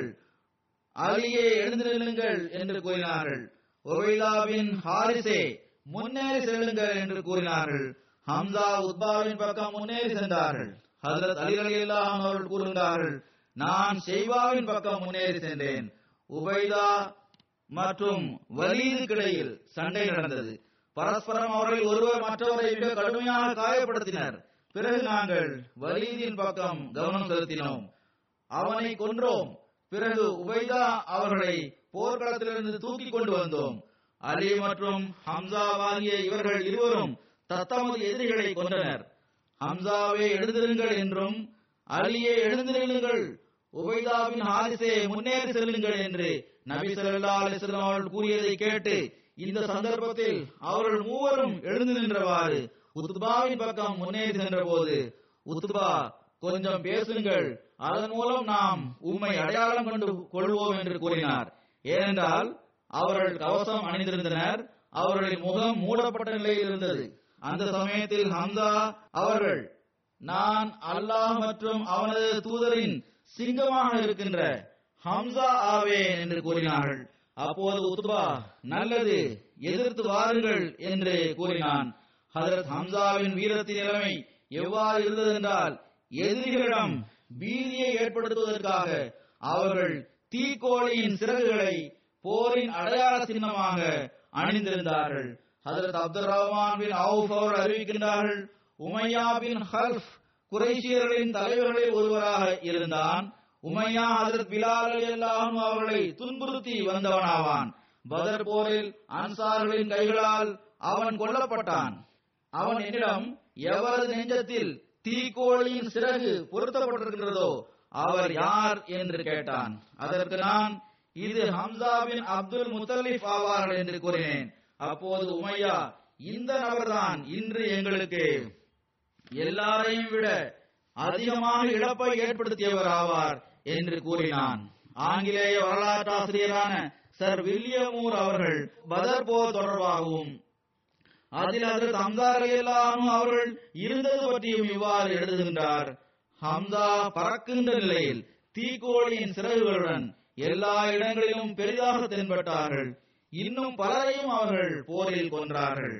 அலியை எழுந்திருங்கள் என்று கூறினார்கள். உபைதா பின் ஹாரிஸே, முன்னேறி செல்லுங்கள் என்று கூறினார்கள். ஹம்சா உத்பாவின் பக்கம் முன்னேறி சென்றார்கள். ஹஜ்ரத் அலி ரலியல்லாஹு அன்ஹு அவர்கள் கூறுகின்றார்கள், நான் ஷைபாவின் பக்கம் முன்னேறி சென்றேன். உபைதா மற்றும் வலீதுக்கிடையில் சண்டை நடந்தது. பரஸ்பரம் அவர்கள் ஒருவர் மற்றவரை மிக கடுமையாக காயப்படுத்தினர். பிறகு நாங்கள் வலீதின் பக்கம் கவனம் செலுத்தினோம், அவனை கொன்றோம். பிறகு உபைதா அவர்களை போர்க்களத்திலிருந்து தூக்கி கொண்டு வந்தோம். அலி மற்றும் ஹம்சா ஆகிய இவர்கள் இருவரும் தத்தமது எதிரிகளை கொன்றனர். ஹம்சாவை எழுந்திருங்கள் என்றும் அலியை எழுந்திருங்கள், உபைதாவின் ஹாரிஸே முன்னேறி செல்லுங்கள் என்று நபி ஸல்லல்லாஹு அலைஹி வஸல்லம் அவர்கள் கூறியதை கேட்டு இந்த சந்தர்ப்பத்தில் அவர்கள் மூவரும் எழுந்து நின்றவாறு உத்பாவின் பக்கம் முன்னேறி சென்ற போது, உத்பா, கொஞ்சம் பேசுங்கள், அதன் மூலம் நாம் உம்மை அடையாளம் கண்டு கொள்வோம் என்று கூறினார். ஏனென்றால் அவர்கள் கவசம் அணிந்திருந்தனர், அவர்களின் முகம் மூடப்பட்ட நிலையில் இருந்தது. அந்த சமயத்தில் ஹம்சா அவர்கள், நான் அல்லாஹ் மற்றும் அவனது தூதரின் சிங்கமாக இருக்கின்ற ஹம்சா ஆவேன் என்று கூறினார்கள். அப்போது உத்பா, நல்லது, எதிர்த்து வாருங்கள் என்று கூறினான். ஹஜரத் ஹம்சாவின் வீரத்தின் நிலைமை எவ்வாறு இருந்தது என்றால், எதிரிகளிடம் பீதியை ஏற்படுத்துவதற்காக அவர்கள் தீக்கோழியின் சிறகுகளை போரின் அடையாள சின்னமாக அணிந்திருந்தார்கள். ஹஜரத் அப்துல் ரஹ்மான் பின் அவுஃப் அவர்கள் அறிவிக்கின்றார்கள், உமையா பின் ஹல்ஃப் குறைஷியர்களின் தலைவர்களில் ஒருவராக இருந்தான். உமையா ஹஜரத் பிலால் ரலியல்லாஹு அன்ஹு அவர்களை துன்புறுத்தி வந்தவனாவான். பதர் போரில் அன்சார்களின் கைகளால் அவன் கொல்லப்பட்டான். அவன் என்னிடம், எவரது நெஞ்சத்தில் தீக்கோழியின் சிறகு பொருத்தப்பட்டிருக்கிறதோ அவர் யார் என்று கேட்டான். அதற்கு நான், இது ஹம்சா பின் அப்துல் முத்தலிப் ஆவார்கள் என்று கூறினேன். அப்போது உமையா, இந்த நபர்தான் இன்று எங்களுக்கு எல்லாரையும் விட அதிகமாக இழப்பை ஏற்படுத்தியவர் ஆவார் என்று கூறினான். ஆங்கிலேய வரலாற்றாசிரியரான சர் வில்லியம் மூர் அவர்கள் பதர் போர் தொடர்பாகவும் அதில் ஹஜ்ரத் ஹம்சா ரலியல்லாஹு அன்ஹு அவர்கள் இருந்தது பற்றியும் இவ்வாறு எழுதுகின்றார். ஹம்சா பறக்கின்ற நிலையில் தீக்கோழியின் சிறகுகளுடன் எல்லா இடங்களிலும் பெரிதாக தென்பட்டார்கள். இன்னும் பலரையும் அவர்கள் போரில் கொன்றார்கள்.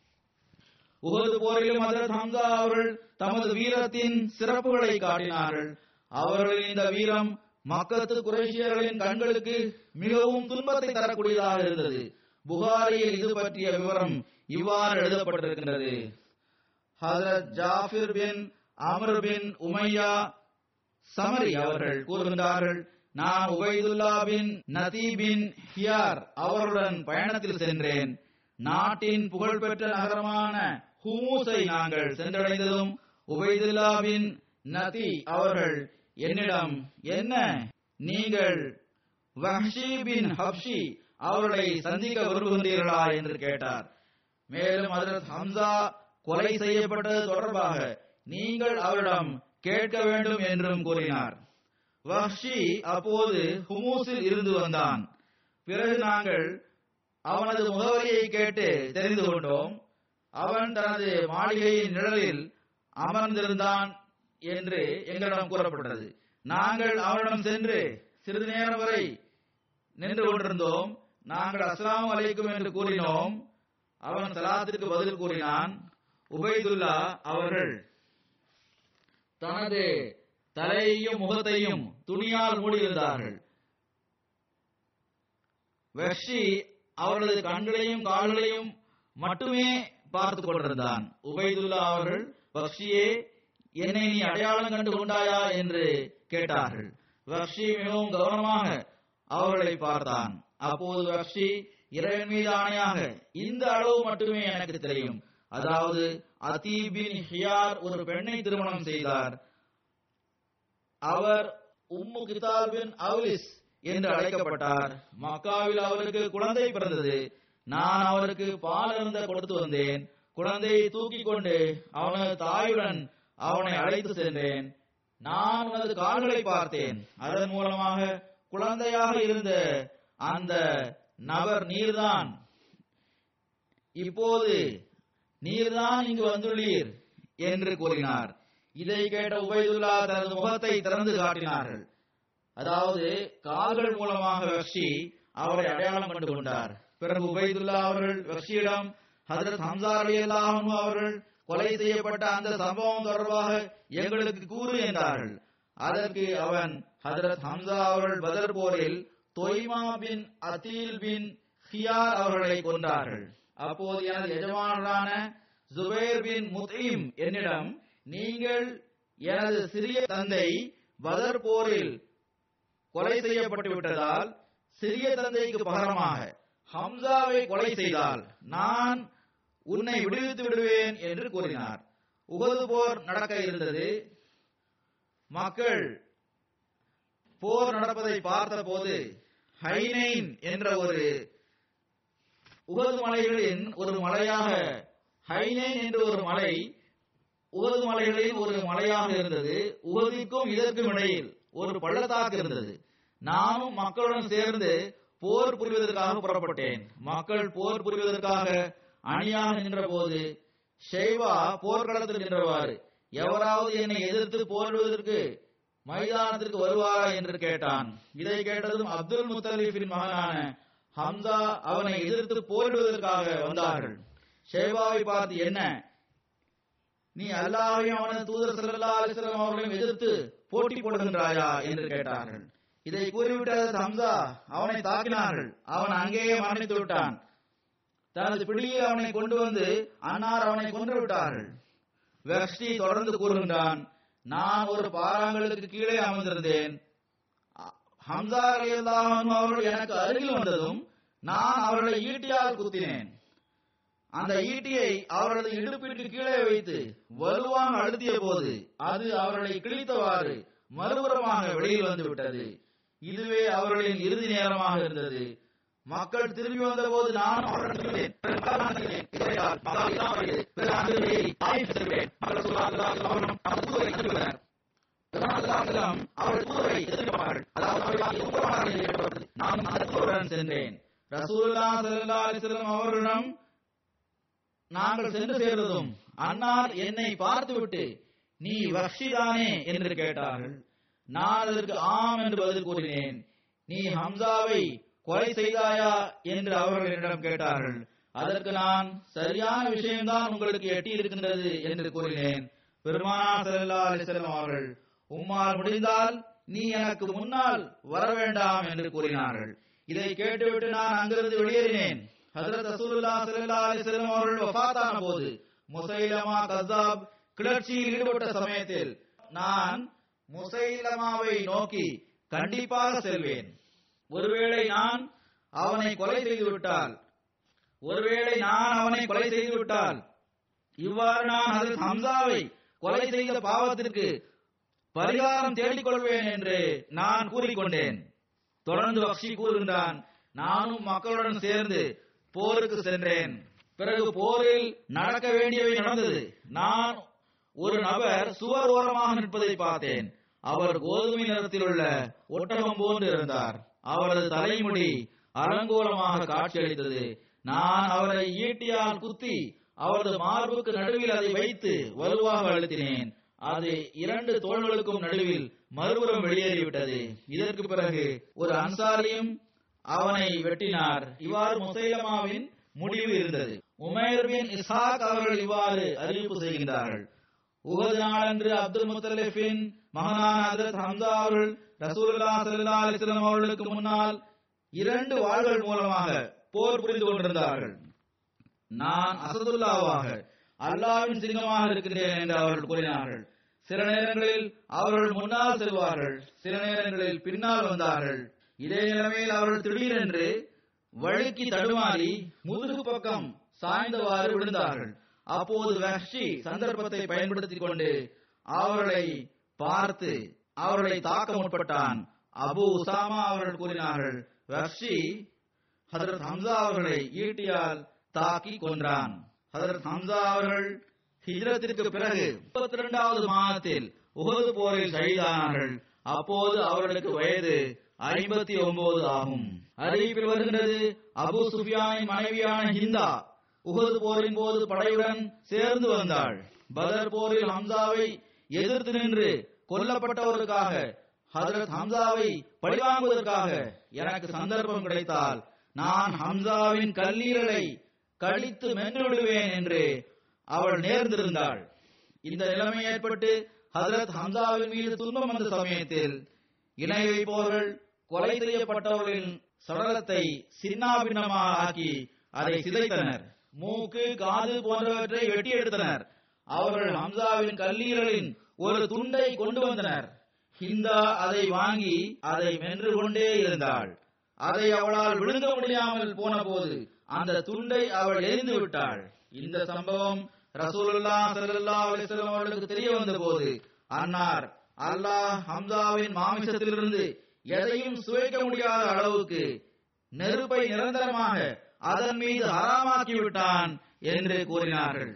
உஹது போரிலும் ஹஜ்ரத் ஹம்சா அவர்கள் தமது வீரத்தின் சிறப்புகளை காட்டினார்கள். அவர்களின் இந்த வீரம் மக்கத்து குறைஷியர்களின் கண்களுக்கு மிகவும் துன்பத்தை தரக்கூடியதாக இருந்தது. புகாரியில் இது பற்றிய விவரம் இவ்வாறு எழுதப்பட்டிருக்கின்றது. ஹஜ்ரத் ஜாஃபிர் பின் அம்ர் பின் உமையா சமரி அவர்கள் கூறுகின்றார்கள், நான் உபைதுல்லா பின் நதி பின் ஹியார் அவருடன் பயணத்தில் சென்றேன். நாட்டின் புகழ்பெற்ற நகரமான ஹுமூஸை நாங்கள் சென்றடைந்ததும் உபைதுல்லா பின் நதி அவர்கள் என்னிடம், என்ன நீங்கள் வஹ்ஷி பின் ஹப்ஷி அவர்களை சந்திக்க விரும்புகின்றீர்களா என்று கேட்டார். மேலும் ஹஜ்ரத் ஹம்சா கொலை செய்யப்பட்டது தொடர்பாக நீங்கள் அவரிடம் கேட்க வேண்டும் என்றும் கூறினார். வஹ்ஷி அப்போது ஹுமூஸில் இருந்து வந்தான். பிறகு நாங்கள் அவனது முகவரியை கேட்டு தெரிந்து கொண்டோம். அவன் தனது மாளிகையின் நிழலில் அமர்ந்திருந்தான் என்று எங்களிடம் கூறப்பட்டது. நாங்கள் அவனிடம் சென்று சிறிது நேரம் வரை நின்று கொண்டிருந்தோம். நாங்கள் அஸ்ஸலாமு அலைக்கும் என்று கூறினோம். அவன் சலாத்திற்கு பதில் கூறினான். உபைதுல்லா அவர்கள் தனது தலையையும் முகத்தையும் துணியால் மூடியிருந்தார்கள். வஹ்ஷி அவர்களது கண்களையும் கால்களையும் மட்டுமே பார்த்துக் கொண்டிருந்தான். உபைதுல்லா அவர்கள், வஹ்ஷியே, என்னை நீ அடையாளம் கண்டு கொண்டாயா என்று கேட்டார்கள். வஹ்ஷி மிகவும் கவனமாக அவர்களை பார்த்தான். அப்போது வஹ்ஷி, இறைவன் மீது ஆணையாக இந்த அளவு மட்டுமே எனக்கு தெரியும். அதாவது அதீப் பின் ஹியார் ஒரு பெண்ணை திருமணம் செய்தார். அவர் உம்மு கிதால் பின் அவ்லிஸ் என்று அழைக்கப்பட்டார். மக்காவில் அவருக்கு குழந்தை பிறந்தது. நான் அவருக்கு பால் அருந்த கொடுத்து வந்தேன். குழந்தையை தூக்கிக் கொண்டு அவனது தாயுடன் அவனை அழைத்து சென்றேன். நான் அவனது கால்களை பார்த்தேன். அதன் மூலமாக குழந்தையாக இருந்த அந்த நபர் நீர்தான். இப்போது நீர்தான் இங்கு வந்துள்ளீர் என்று கூறினார். இதை கேட்ட உபைதுல்லா தனது முகத்தை திறந்து காட்டினார்கள். அதாவது கால்கள் மூலமாக வஹ்ஷி அவரை அடையாளம் கண்டு கொண்டார். பிறகு உபைதுல்லா அவர்கள் வஹ்ஷியிடம், ஹஜ்ரத் ஹம்சா ரலியல்லாஹு அன்ஹு அவர்கள் கொலை செய்யப்பட்ட அந்த சம்பவம் தொடர்பாக எங்களுக்கு கூறு என்றார்கள். அதற்கு அவன், ஹஜ்ரத் ஹம்சா அவர்கள் பதர் போரில் தொய்மா பின் அதீல் பின் ஹியார் அவர்களை கொன்றார்கள். அப்போது எனது எஜமானரான ஜுபைர் பின் முத்இம் என்னிடம், நீங்கள் எனது சிறிய தந்தை பதர் போரில் கொலை செய்யப்பட்டு விட்டதால் சிறிய தந்தைக்கு பகரமாக ஹம்சாவை கொலை செய்தால் நான் உன்னை விடுவித்து விடுவேன் என்று கூறினார். உஹது போர் நடக்க இருந்தது. மக்கள் போர் நடப்பதை பார்த்த போது ஹைனைன் என்ற ஒரு உஹது மலைகளின் ஒரு மலையாக ஹைனைன் என்ற ஒரு மலை உஹது மலைகளில் ஒரு மலையாக இருந்தது. உஹதிற்கும் இதற்கும் இடையில் ஒரு பள்ளத்தாக்கு இருந்தது. நானும் மக்களுடன் சேர்ந்து போர் புரிவதற்காக புறப்பட்டேன். மக்கள் போர் புரிவதற்காக அணியாக நின்ற போது ஷைவா போர்க்களத்தில் நின்றவாறு, எவராவது என்னை எதிர்த்து போரிடுவதற்கு மைதானத்திற்கு வருவாரா என்று கேட்டான். இதை கேட்டதும் அப்துல் முத்தலிஃபின் மகனான ஹம்சா அவனை எதிர்த்து போரிடுவதற்காக வந்தார்கள். ஷைபாவை பார்த்து, என்ன, நீ அல்லாஹ்வையும் அவனது தூதர் ஸல்லல்லாஹு அலைஹி வஸல்லம் அவர்களையும் எதிர்த்து போட்டி போடுகின்றாயா என்று கேட்டார்கள். இதை கூறிவிட்ட ஹம்சா அவனை தாக்கினார்கள். அவன் அங்கேயே மரணித்து விட்டான். தனது பிடியில் அவனை கொண்டு வந்து அன்னார் அவனை கொன்று விட்டார்கள். வஹ்ஷி தொடர்ந்து கூறுகின்றான், நான் ஒரு பாறாங்கலுக்கு கீழே அமர்ந்திருந்தேன். ஹம்சா ரலியல்லாஹு அன்ஹு அவர்கள் எனக்கு அருகில் வந்ததும் நான் அவர்களை ஈட்டியால் குத்தினேன். அந்த ஈட்டியை அவர்களது இடுப்பிற்கு கீழே வைத்து வலுவாக அழுத்திய போது அது அவர்களை கிழித்தவாறு மறுபுறமாக வெளியில் வந்து விட்டது. இதுவே அவர்களின் இறுதி நேரமாக இருந்தது. மக்கள் திரும்பி வந்த போது நான் சென்றேன். ரசூலுல்லாஹி ஸல்லல்லாஹு அலைஹி வஸல்லம் அவர்களிடம் நாங்கள் சென்று சேர்ந்ததும் அன்னார் என்னை பார்த்துவிட்டு, நீ வஹ்ஷிதானே என்று கேட்டார்கள். நான் அதற்கு ஆம் என்று பதில் கூறினேன். நீ ஹம்சாவை கொலை செய்தாயா என்று அவர்கள் என்னிடம் கேட்டார்கள். அதற்கு நான், சரியான விஷயம்தான் உங்களுக்கு எட்டி இருக்கின்றது என்று கூறினேன். பெருமானார் ஸல்லல்லாஹு அலைஹி வஸல்லம் அவர்கள், உம்மால் முடிந்தால் நீ எனக்கு முன்னால் வர வேண்டாம் என்று கூறினார்கள். இதை கேட்டுவிட்டு நான் அங்கிருந்து வெளியேறினேன். ஹஜ்ரத் ரசூலுல்லாஹி ஸல்லல்லாஹு அலைஹி வஸல்லம் அவர்கள் வஃபாத்தான போது முஸைலமா கஸாப் கிளர்ச்சியில் ஈடுபட்ட சமயத்தில் நான் முஸைலமாவை நோக்கி கண்டிப்பாக செல்வேன். ஒருவேளை நான் அவனை கொலை செய்து விட்டால் ஒருவேளை நான் அவனை கொலை செய்து விட்டால் இவ்வாறு நான் ஹஜ்ரத் ஹம்சாவை கொலை செய்த பாவத்திற்கு பரிகாரம் தேடிக் கொள்வேன் என்று நான் கூறிக்கொண்டேன். தொடர்ந்து வஹ்ஷி கூறுகின்றான், நானும் மக்களுடன் சேர்ந்து போருக்கு சென்றேன். பிறகு போரில் நடக்க வேண்டியவை நடந்தது. நான் ஒரு நபர் சுவர் ஓரமாக நிற்பதை பார்த்தேன். அவர் கோதுமை நிறத்தில் உள்ள ஒட்டகம் போன்று இருந்தார். அவரது தலைமுடி அலங்கோலமாக காட்சியளித்தது. நான் அவரை ஈட்டியால் குத்தி அவரது மார்புக்கு நடுவில் அதை வைத்து வலுவாக அழுத்தினேன். அது இரண்டு தோள்களுக்கும் நடுவில் மறுபுறம் வெளியேறிவிட்டது. இதற்கு பிறகு ஒரு அன்சாரியும் அவனை வெட்டினார். இவ்வாறு முஸைலமாவின் முடிவு இருந்தது. உமைர் பின் இஸ்ஹாக் அவர்கள் இவ்வாறு அறிவிப்பு செய்கின்றார்கள். உஹது நாளன்று அப்துல் முத்தலிஃபின் மகனான ஹஜ்ரத் ஹம்சா அவர்கள் ரசூலுல்லாஹி ஸல்லல்லாஹு அலைஹி வஸல்லம் அவர்களுக்கு முன்னால் இரண்டு வாள்கள் மூலமாக போர் புரிந்து கொண்டிருந்தார்கள். நான் அசதுல்லாவாக அல்லாஹ்வின் சிங்கமாக இருக்கின்றேன் என்று அவர்கள் கூறினார்கள். சில நேரங்களில் அவர்கள் முன்னால் செல்வார்கள், சில நேரங்களில் பின்னால் வந்தார்கள். இதே நிலைமையில் அவர்கள் திடீரென்று வழுக்கி தடுமாறி முதுகு பக்கம் சாய்ந்தவாறு விழுந்தார்கள். அப்போது வஹ்ஷி சந்தர்ப்பத்தை பயன்படுத்திக் கொண்டு அவர்களை பார்த்து அவர்களை தாக்க முற்பட்டான். அபு உசாமா அவர்கள் கூறினார்கள், வஹ்ஷி ஹஜ்ரத் ஹம்சா அவர்களை ஈட்டியால் தாக்கி கொன்றான். ஹஜ்ரத் ஹம்சா அவர்கள் ஹிஜ்ரத்திற்கு பிறகு முப்பத்தி இரண்டாவது மாதத்தில் உஹது போரில் ஷஹீதானார்கள். அப்போது அவர்களுக்கு வயது ஐம்பத்தி ஒன்பது ஆகும். அறிவிப்பில் வருகின்றது, அபு சுஃபியானின் மனைவியான ஹிந்தா உஹது போரின் போது படையுடன் சேர்ந்து வந்தாள். பதர் போரில் ஹம்சாவை எதிர்த்து நின்று கொல்லப்பட்டவருக்காக ஹஜ்ரத் ஹம்சாவை பழிவாங்குவதற்காக எனக்கு சந்தர்ப்பம் கிடைத்தால் நான் ஹம்சாவின் கல்லீரலை கடித்து மென்று விடுவேன் என்று அவள் நேர்ந்திருந்தாள். இந்த நிலைமை ஏற்பட்டு ஹஜ்ரத் ஹம்சாவின் மீது துன்பம் வந்த சமயத்தில் இணை வைப்பவர்கள் கொலை செய்யப்பட்டவர்களின் சடலத்தை சின்னாபின்னமாக ஆக்கி அதை சிதைத்தனர். மூக்கு, காது போன்றவற்றை வெட்டி எடுத்தனர். அவர்கள் ஹம்சாவின் கல்லீரலின் ஒரு துண்டை கொண்டு வந்தனர். ஹிந்தா அதை வாங்கி அதை மென்று கொண்டே இருந்தாள். அதை அவளால் விழுங்க முடியாமல் போன போது அந்த துண்டை அவள் எரிந்து விட்டாள். இந்த சம்பவம் ரசூலுல்லாஹி ஸல்லல்லாஹு அலைஹி வஸல்லம் அவர்களுக்கு தெரிய வந்த போது அன்னார், அல்லாஹ் ஹம்சாவின் மாமிசத்திலிருந்து எதையும் சுவைக்க முடியாத அளவுக்கு நெருப்பை நிரந்தரமாக அதன் மீது ஹராமாக்கி விட்டான் என்று கூறினார்கள்.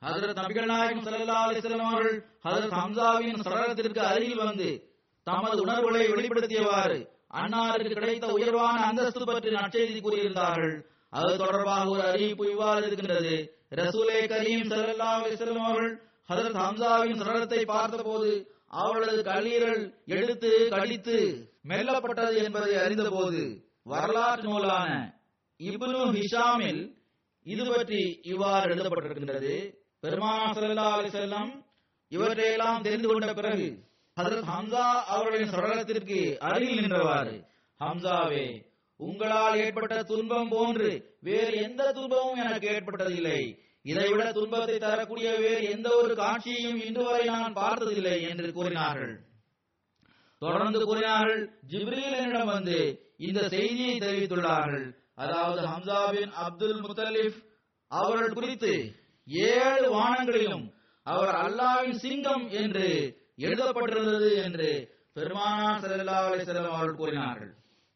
ஹஜ்ரத் நபிகள் நாயகம் ஸல்லல்லாஹு அலைஹி வஸல்லம் அவர்கள் ஹஜ்ரத் ஹம்சாவின் சடலத்திற்கு அருகில் வந்து தமது உணர்வுகளை வெளிப்படுத்தியவாறு அன்னாருக்கு கிடைத்த உயர்வான அந்தஸ்து பற்றி நற்செய்தி கூறியிருந்தார்கள். அது தொடர்பாக ஒரு அறிவிப்பு இவ்வாறு இருக்கின்றது. ரசூலே கரீம் ஸல்லல்லாஹு அலைஹி வஸல்லம் அவர்கள் ஹஜ்ரத் ஹம்சாவின் சடலத்தை பார்த்தபோது அவர்களது கல்லீரல் எடுத்து கடித்து மெல்லப்பட்டது என்பதை அறிந்தபோது வரலாற்று நூலான இப்னு ஹிஷாமில் இது பற்றி இவ்வாறு எழுதப்பட்டிருக்கின்றது. பெருமானார் ஸல்லல்லாஹு அலைஹி வஸல்லம் இவற்றையெல்லாம் தெரிந்து கொண்ட பிறகு ஹஜ்ரத் ஹம்சா அவர்களின் சடலத்திற்கு அருகில் நின்றவாறு, ஹம்சாவே, உங்களால் ஏற்பட்ட துன்பம் போன்று வேறு எந்த துன்பமும் எனக்கு ஏற்பட்டதில்லை. இதைவிட துன்பத்தை தரக்கூடிய வேறு எந்த ஒரு காட்சியையும் இன்று வரை நான் பார்த்ததில்லை என்று கூறினார்கள். தொடர்ந்து கூறினார்கள், ஜிப்ரீல் என்னிடம் வந்து இந்த செய்தியை தெரிவித்துள்ளார்கள். அதாவது ஹம்சா பின் அப்துல் முத்தலிப் அவர்கள் குறித்து ஏழு வானங்களிலும் அவர் அல்லாஹ்வின் சிங்கம் என்று எழுதப்பட்டிருந்தது என்று பெருமானார் ஸல்லல்லாஹு அலைஹி வஸல்லம் அவர்கள் கூறினார்கள்.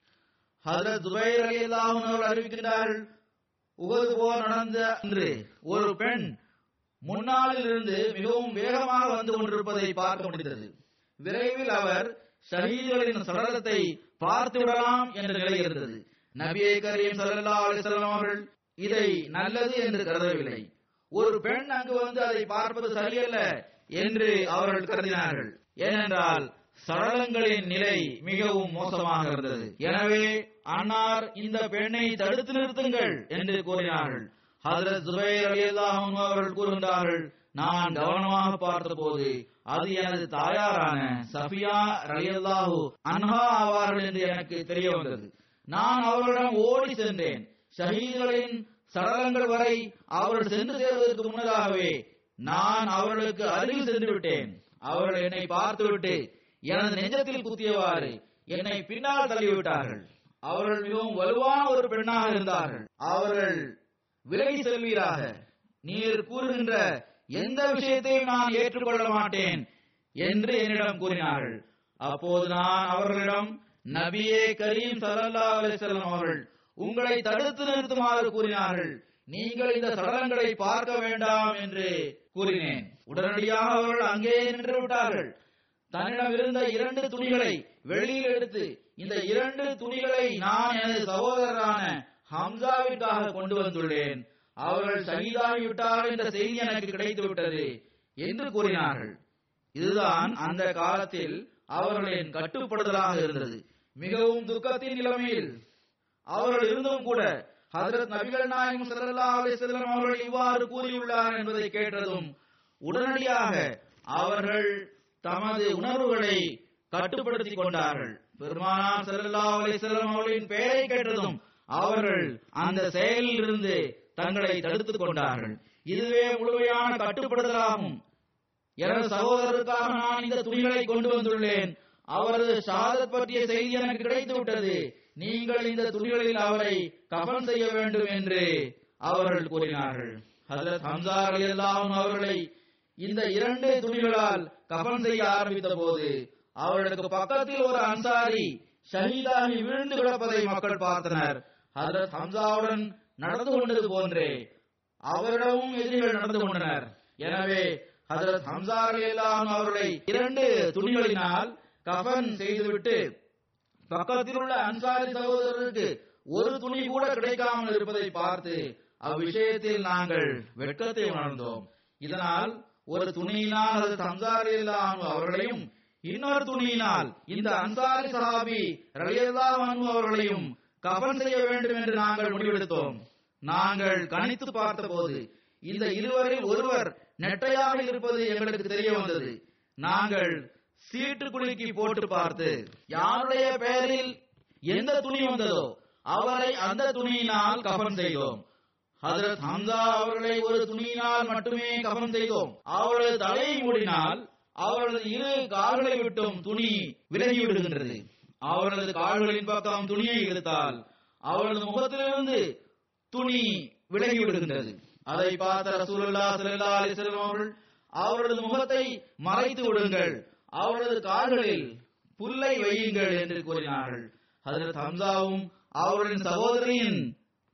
ஹஜ்ரத் ஜுபைர் ரலியல்லாஹு அன்ஹு அவர்கள் அறிவிக்கின்றார்கள், உஹது போர் நடந்த அன்று ஒரு பெண் முன்னாளில் இருந்து மிகவும் வேகமாக வந்து கொண்டிருப்பதை பார்க்க முடிந்தது. விரைவில் அவர் ஷஹீதுகளின் சடலத்தை பார்த்து விடலாம் என்ற நிலை இருந்தது. நபியே கரீம் ஸல்லல்லாஹு அலைஹி வஸல்லம் அவர்கள் இதை நல்லது என்று கருதவில்லை. ஒரு பெண் அங்கு வந்து அதை பார்ப்பது சரியல்ல என்று அவர்கள் கருதினார்கள். ஏனென்றால் சடலங்களின் நிலை மிகவும் மோசமாக இருந்தது. எனவே அன்னார் இந்த பெண்ணை தடுத்து நிறுத்துங்கள் என்று கூறினார்கள். ஹஜ்ரத் ஜுபைர் ரலியல்லாஹு அன்ஹு அவர்கள் கூறுகின்றார்கள், நான் கவனமாக பார்த்தபோது அது எனது தாயாரான சஃபியா ரலியல்லாஹு அன்ஹா ஆவார்கள் என்று எனக்கு தெரிய வந்தது. நான் அவர்களிடம் ஓடி சென்றேன். ஷஹீதுகளின் சடலங்கள் வரை அவர்கள் சென்று சேர்வதற்கு முன்னதாகவே நான் அவர்களுக்கு அருகில் சென்று விட்டேன். அவர்கள் என்னை பார்த்துவிட்டு எனது நெஞ்சத்தில் குத்தியவாறு என்னை பின்னால் தள்ளிவிட்டார்கள். அவர்கள் மிகவும் வலுவான ஒரு பெண்ணாக இருந்தார்கள். அவர்கள் விலகி செல்வீராக, நீர் கூறுகின்ற எந்த விஷயத்தையும் நான் ஏற்றுக்கொள்ள மாட்டேன் என்று என்னிடம் கூறினார்கள். அப்போது நான் அவர்களிடம், நபியே கரீம் ஸல்லல்லாஹு அலைஹி வஸல்லம் அவர்கள் உங்களை தடுத்து நிறுத்துமாறு கூறினார்கள். நீங்கள் இந்த சடலங்களை பார்க்க வேண்டாம் என்று கூறினேன். உடனடியாக அவர்கள் அங்கே நின்று விட்டார்கள். தன்னிடம் இருந்த இரண்டு துணிகளை வெளியில் எடுத்து, இந்த இரண்டு துணிகளை நான் எனது சகோதரரான ஹம்சாவிற்காக கொண்டு வந்துள்ளேன். அவர்கள் ஷஹீதாகிவிட்டார்கள் என்ற செய்தி எனக்கு கிடைத்து விட்டது என்று கூறினார்கள். இதுதான் அந்த காலத்தில் அவர்களின் கட்டுப்படுதலாக இருந்தது. மிகவும் துக்கத்தின் நிலைமையில் அவர்கள் இருந்தும் கூட ஹஜ்ரத் நபிகள் நாயகம் ஸல்லல்லாஹு அலைஹி வஸல்லம் அவர்கள் இவ்வாறு கூறியுள்ளார் என்பதை கேட்டதும் உடனடியாக அவர்கள் தமது உணர்வுகளை கட்டுப்படுத்திக் கொண்டார்கள். பெருமானார் ஸல்லல்லாஹு அலைஹி வஸல்லம் அவர்களின் பெயரை கேட்டதும் அவர்கள் அந்த செயலில் இருந்து தங்களை தடுத்துக் கொண்டார்கள். இதுவே முழுமையான கட்டுப்படுதலாகும். எனது சகோதரருக்காக நான் இந்த துணிகளை கொண்டு வந்துள்ளேன். அவரது ஷஹாதத் பற்றிய செய்தி எனக்கு கிடைத்து விட்டது. நீங்கள் இந்த துணிகளில் அவரை கஃன் செய்ய வேண்டும் என்று அவர்கள் கூறினார்கள். ஹஜ்ரத் ஹம்சா ரலியல்லாஹு அன்ஹு அவர்களை இந்த இரண்டு துணிகளால் கஃன் செய்ய ஆரம்பித்த போது அவர்களுக்கு பக்கத்தில் ஒரு அன்சாரி ஷஹீதாகி விழுந்து கிடப்பதை மக்கள் பார்த்தனர். ஹஜ்ரத் ஹம்சாவுடன் நடந்து கொண்டது போன்றே அவரிடமும் எதிரிகள் நடந்து கொண்டனர். எனவே ஹஜ்ரத் ஹம்சா ரலியல்லாஹு அன்ஹு அவர்களை இரண்டு துணிகளினால் கஃன் செய்துவிட்டு பக்கத்தில் உள்ள அன்சாரி சகோதரருக்கு ஒரு துணி கூட கிடைக்காமல் இருப்பதை பார்த்து அவ்விஷயத்தில் நாங்கள் வெட்கத்தை உணர்ந்தோம். இதனால் ஒரு துணியினால் ஹஜ்ரத் ஹம்சா ரலியல்லாஹு அன்ஹு அவர்களையும், இன்னொரு துணியினால் இந்த அன்சாரி சஹாபி ரலியல்லாஹு அன்ஹு அவர்களையும் கஃன் செய்ய வேண்டும் என்று நாங்கள் முடிவெடுத்தோம். நாங்கள் கணித்து பார்த்தபோது இந்த இருவரில் ஒருவர் நெட்டையாக இருப்பது எங்களுக்கு தெரிய வந்தது. நாங்கள் சீட்டு குலுக்கி போட்டு பார்த்து யாருடைய பெயரில் எந்த துணி வந்ததோ அவரை அந்த துணியினால் கஃன் செய்தோம். ஹஜ்ரத் ஹம்சா அவர்களை ஒரு துணியினால் மட்டுமே கஃன் செய்தோம். அவரது தலையை மூடினால் அவரது இரு கால்களை விட்டும் துணி விலகி விடுகின்றது. அவரது கால்களின் பக்கம் துணியை இழுத்தால் அவரது முகத்திலிருந்து துணி விலகி விடுகின்றது. அதை பார்த்த ரசூலுல்லாஹ் ஸல்லல்லாஹு அலைஹி வஸல்லம் அவர்கள், அவரது முகத்தை மறைத்து விடுங்கள், அவரது கால்களில் புல்லை வையுங்கள் என்று கூறினார்கள். ஹஜ்ரத் ஹம்சாவும் அவர்களின் சகோதரியின்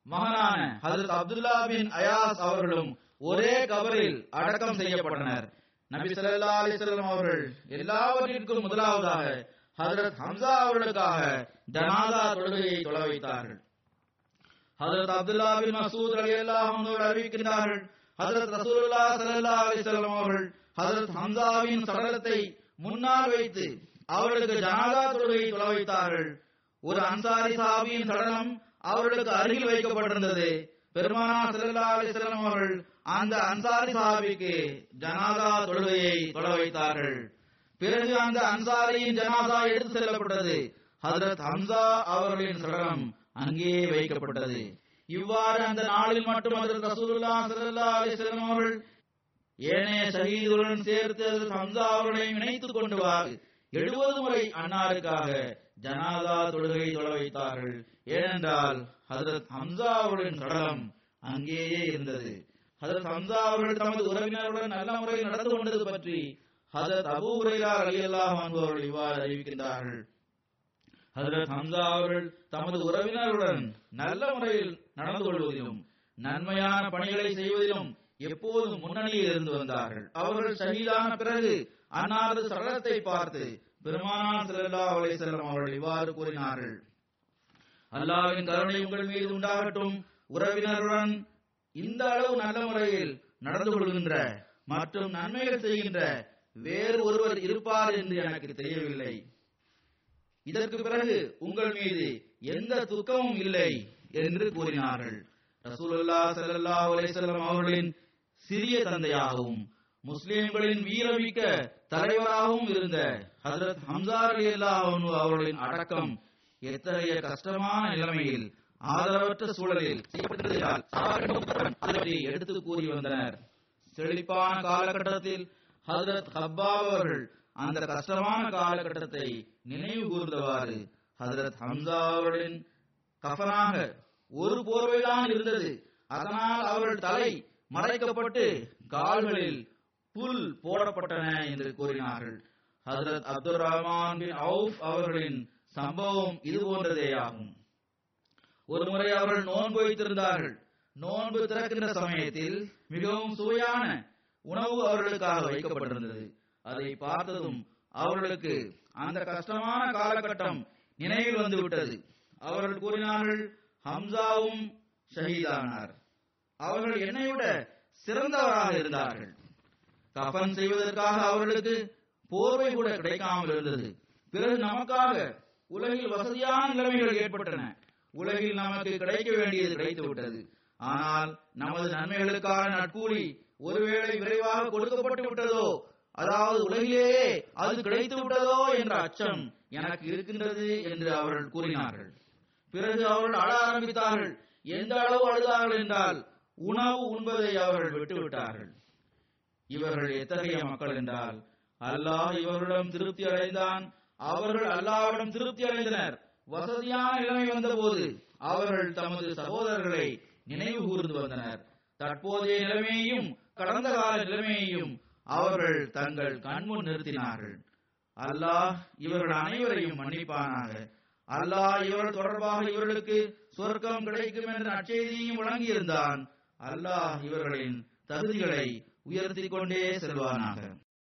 மகனான ஹஜ்ரத் அப்துல்லா பின் அயாஸ் அவர்களும் ஒரே கபரில் அடக்கம் செய்யப்பட்டனர். நபி ஸல்லல்லாஹு அலைஹி வஸல்லம் அவர்கள் எல்லாவற்றிற்கும் முதலாவதாக ஹஜ்ரத் ஹம்சா அவர்களுக்காக ஜனாஸா தொழுகையை தொழ வைத்தார்கள். ஹஜ்ரத் அப்துல்லா பின் மஸ்ஊத் ரலியல்லாஹு அன்ஹு அறிவிக்கின்றார்கள், ஹஜ்ரத் ரசூலுல்லாஹ் ஸல்லல்லாஹு அலைஹி வஸல்லம் அவர்கள் ஹஜ்ரத் ஹம்சாவின் சடலத்தை முன்னால் வைத்து அவர்களுக்கு ஜனாஸா தொழுகையை தொழ வைத்தார்கள். ஒரு அன்சாரி சஹாபியின் சடலம் அவர்களுக்கு அருகில் வைக்கப்பட்டிருந்தது. பெருமானார் ஸல்லல்லாஹு அலைஹி வஸல்லம் அவர்கள் அந்த அன்சாரி சஹாபிக்கு ஜனாஸா தொழுகையை தொழ வைத்தார்கள். பிறகு அந்த அன்சாரியின் ஜனாஸா எடுத்து செல்லப்பட்டது. ஹஜ்ரத் ஹம்சா அவர்களின் சடலம் அங்கே வைக்கப்பட்டது. இவ்வாறு அந்த நாளில் மட்டும் ஹஜ்ரத் ரசூலுல்லாஹ் ஸல்லல்லாஹு அலைஹி வஸல்லம் அவர்கள் ஏனைய ஷஹீதுடன் சேர்த்து ஹஜ்ரத் ஹம்சா அவர்களை இணைத்துக் கொண்டு எழுபது முறை அன்னாருக்காக ஜனாஸா தொழுகை தொழ வைத்தார்கள். ஏனென்றால் ஹஜ்ரத் ஹம்சா அவர்களின் சடலம் அங்கேயே இருந்தது. ஹஜ்ரத் ஹம்சா அவர்கள் தமது உறவினருடன் நல்ல முறையில் நடந்து கொண்டது பற்றி ஹஜ்ரத் அபூ ஹுரைரா ரலியல்லாஹு அன்ஹு அவர்கள் இவ்வாறு அறிவிக்கின்றார்கள், ஹஜ்ரத் ஹம்சா அவர்கள் தமது உறவினருடன் நல்ல முறையில் நடந்து கொள்வதிலும் நன்மையான பணிகளை செய்வதிலும் எப்போதும் முன்னணியில் இருந்து வந்தார்கள். அவர்கள் ஷஹீதான பிறகு அன்னாரது சடலத்தை பார்த்து பெருமானார் ஸல்லல்லாஹு அலைஹி வஸல்லம் அவர்கள் இவ்வாறு கூறினார்கள், அல்லாஹ்வின் கருணை உங்கள் மீது உண்டாகட்டும். உறவினருடன் இந்த அளவு நல்ல முறையில் நடந்து கொள்கின்ற மற்றும் நன்மைகள் செய்கின்ற வேறு ஒருவர் இருப்பார் என்று எனக்கு தெரியவில்லை. இதற்கு பிறகு உங்கள் மீது எந்த துக்கமும் இல்லை என்று கூறினார்கள். ரசூலுல்லாஹ் ஸல்லல்லாஹு அலைஹி வஸல்லம் அவர்களின் சிறிய தந்தையாகவும் முஸ்லிம்களின் வீரமிக்க தலைவராகவும் இருந்த ஹஜ்ரத் ஹம்சா ரலியல்லாஹு அன்ஹு அவர்களின் அடக்கம் எத்தகைய கஷ்டமான நிலைமையில் ஆதரவற்ற சூழலில் செய்யப்பட்டதை எடுத்து கூறி வந்தனர். செழிப்பான காலகட்டத்தில் ஹஜ்ரத் ஹப்பாப் அவர்கள் அந்த கஷ்டமான காலகட்டத்தை நினைவு கூர்ந்தவாறு ஹஜ்ரத் ஹம்சா அவர்களின் கஃனாக ஒரு போர்வைதான் இருந்தது. அதனால் அவர்கள் தலை மறைக்கப்பட்டு கால்களில் புல் போடப்பட்டன என்று கூறினார்கள். ஹஜ்ரத் அப்துல் ரஹ்மான் பின் அவுஃப் அவர்களின் சம்பவம் இது போன்றதேயாகும். ஒரு முறை அவர்கள் நோன்பு வைத்திருந்தார்கள். நோன்பு திறக்கின்ற சமயத்தில் மிகவும் சுவையான உணவு அவர்களுக்காக வைக்கப்பட்டிருந்தது. அதை பார்த்ததும் அவர்களுக்கு அந்த கஷ்டமான காலகட்டம் நினைவில் வந்து விட்டது. அவர்கள் கூறினார்கள், ஹம்சாவும் ஷஹீதானார். அவர்கள் என்னை விட சிறந்தவராக இருந்தார்கள். கஃன் செய்வதற்காக அவர்களுக்கு போர்வை கூட கிடைக்காமல் இருந்தது. பிறகு நமக்காக உலகில் வசதியான நிலைமைகள் ஏற்பட்டன. உலகில் நமக்கு கிடைக்க வேண்டியது கிடைத்து விட்டது. ஆனால் நமது நன்மைகளுக்கான நட்கூலி ஒருவேளை விரைவாக கொடுக்கப்பட்டு விட்டதோ, அதாவது உலகிலேயே அது கிடைத்து விட்டதோ என்ற அச்சம் எனக்கு இருக்கின்றது என்று அவர்கள் கூறினார்கள். பிறகு அவர்கள் அழ ஆரம்பித்தார்கள். எந்த அளவு அழுதார்கள் என்றால் உணவு உண்பதை அவர்கள் விட்டுவிட்டார்கள். இவர்கள் எத்தகைய மக்கள் என்றால், அல்லாஹ் இவர்களிடம் திருப்தி அடைந்தான், அவர்கள் அல்லாஹ்விடம் திருப்தி அடைந்தனர். வசதியான நிலைமை வந்த போது அவர்கள் தமது சகோதரர்களை நினைவு கூர்ந்து வந்தனர். தற்போதைய நிலைமையையும் கடந்த கால நிலைமையையும் அவர்கள் தங்கள் கண்முன் நிறுத்தினார்கள். அல்லாஹ் இவர்கள் அனைவரையும் மன்னிப்பானாக. அல்லாஹ் இவர்கள் தொடர்பாக இவர்களுக்கு சொர்க்கம் கிடைக்கும் என்ற நற்செய்தியையும் வழங்கியிருந்தான். அல்லாஹ் இவர்களின் தகுதிகளை உயர்த்திக் கொண்டே செல்வானாக.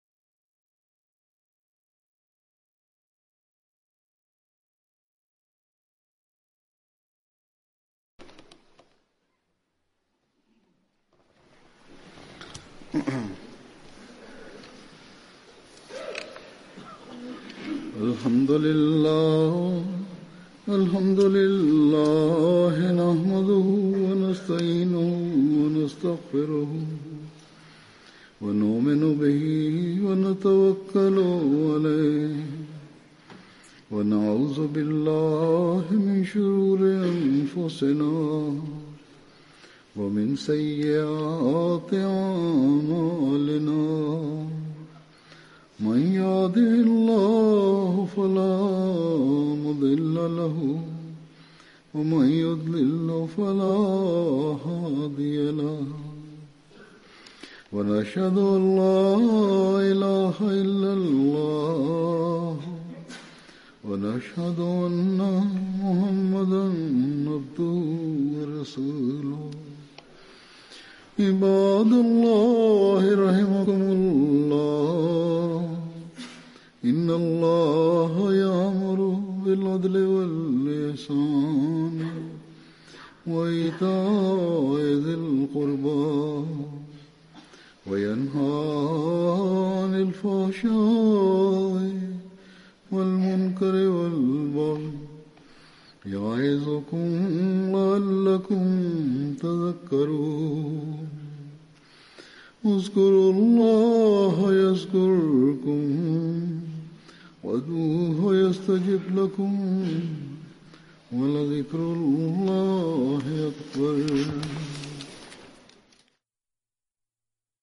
Alhamdulillah, alhamdulillah, nahmaduhu wa nasta'inuhu wa nastaghfiruhu wa nu'minu bihi wa natawakkalu alayhi wa na'udhu billahi min shururi anfusina wa min sayyiati a'malina. من يهده الله فلا مضل له ومن يضلل فلا هادي له ونشهد أن لا إله إلا الله ونشهد أن محمدا عبده ورسوله عباد الله رحمكم الله إن الله يأمر بالعدل والإحسان وإيتاء ذي القربى وينهى عن الفحشاء والمنكر والبغي يعظكم لعلكم تذكرون اذكروا الله يذكركم وادعوه يستجب لكم ولذكر الله أكبر.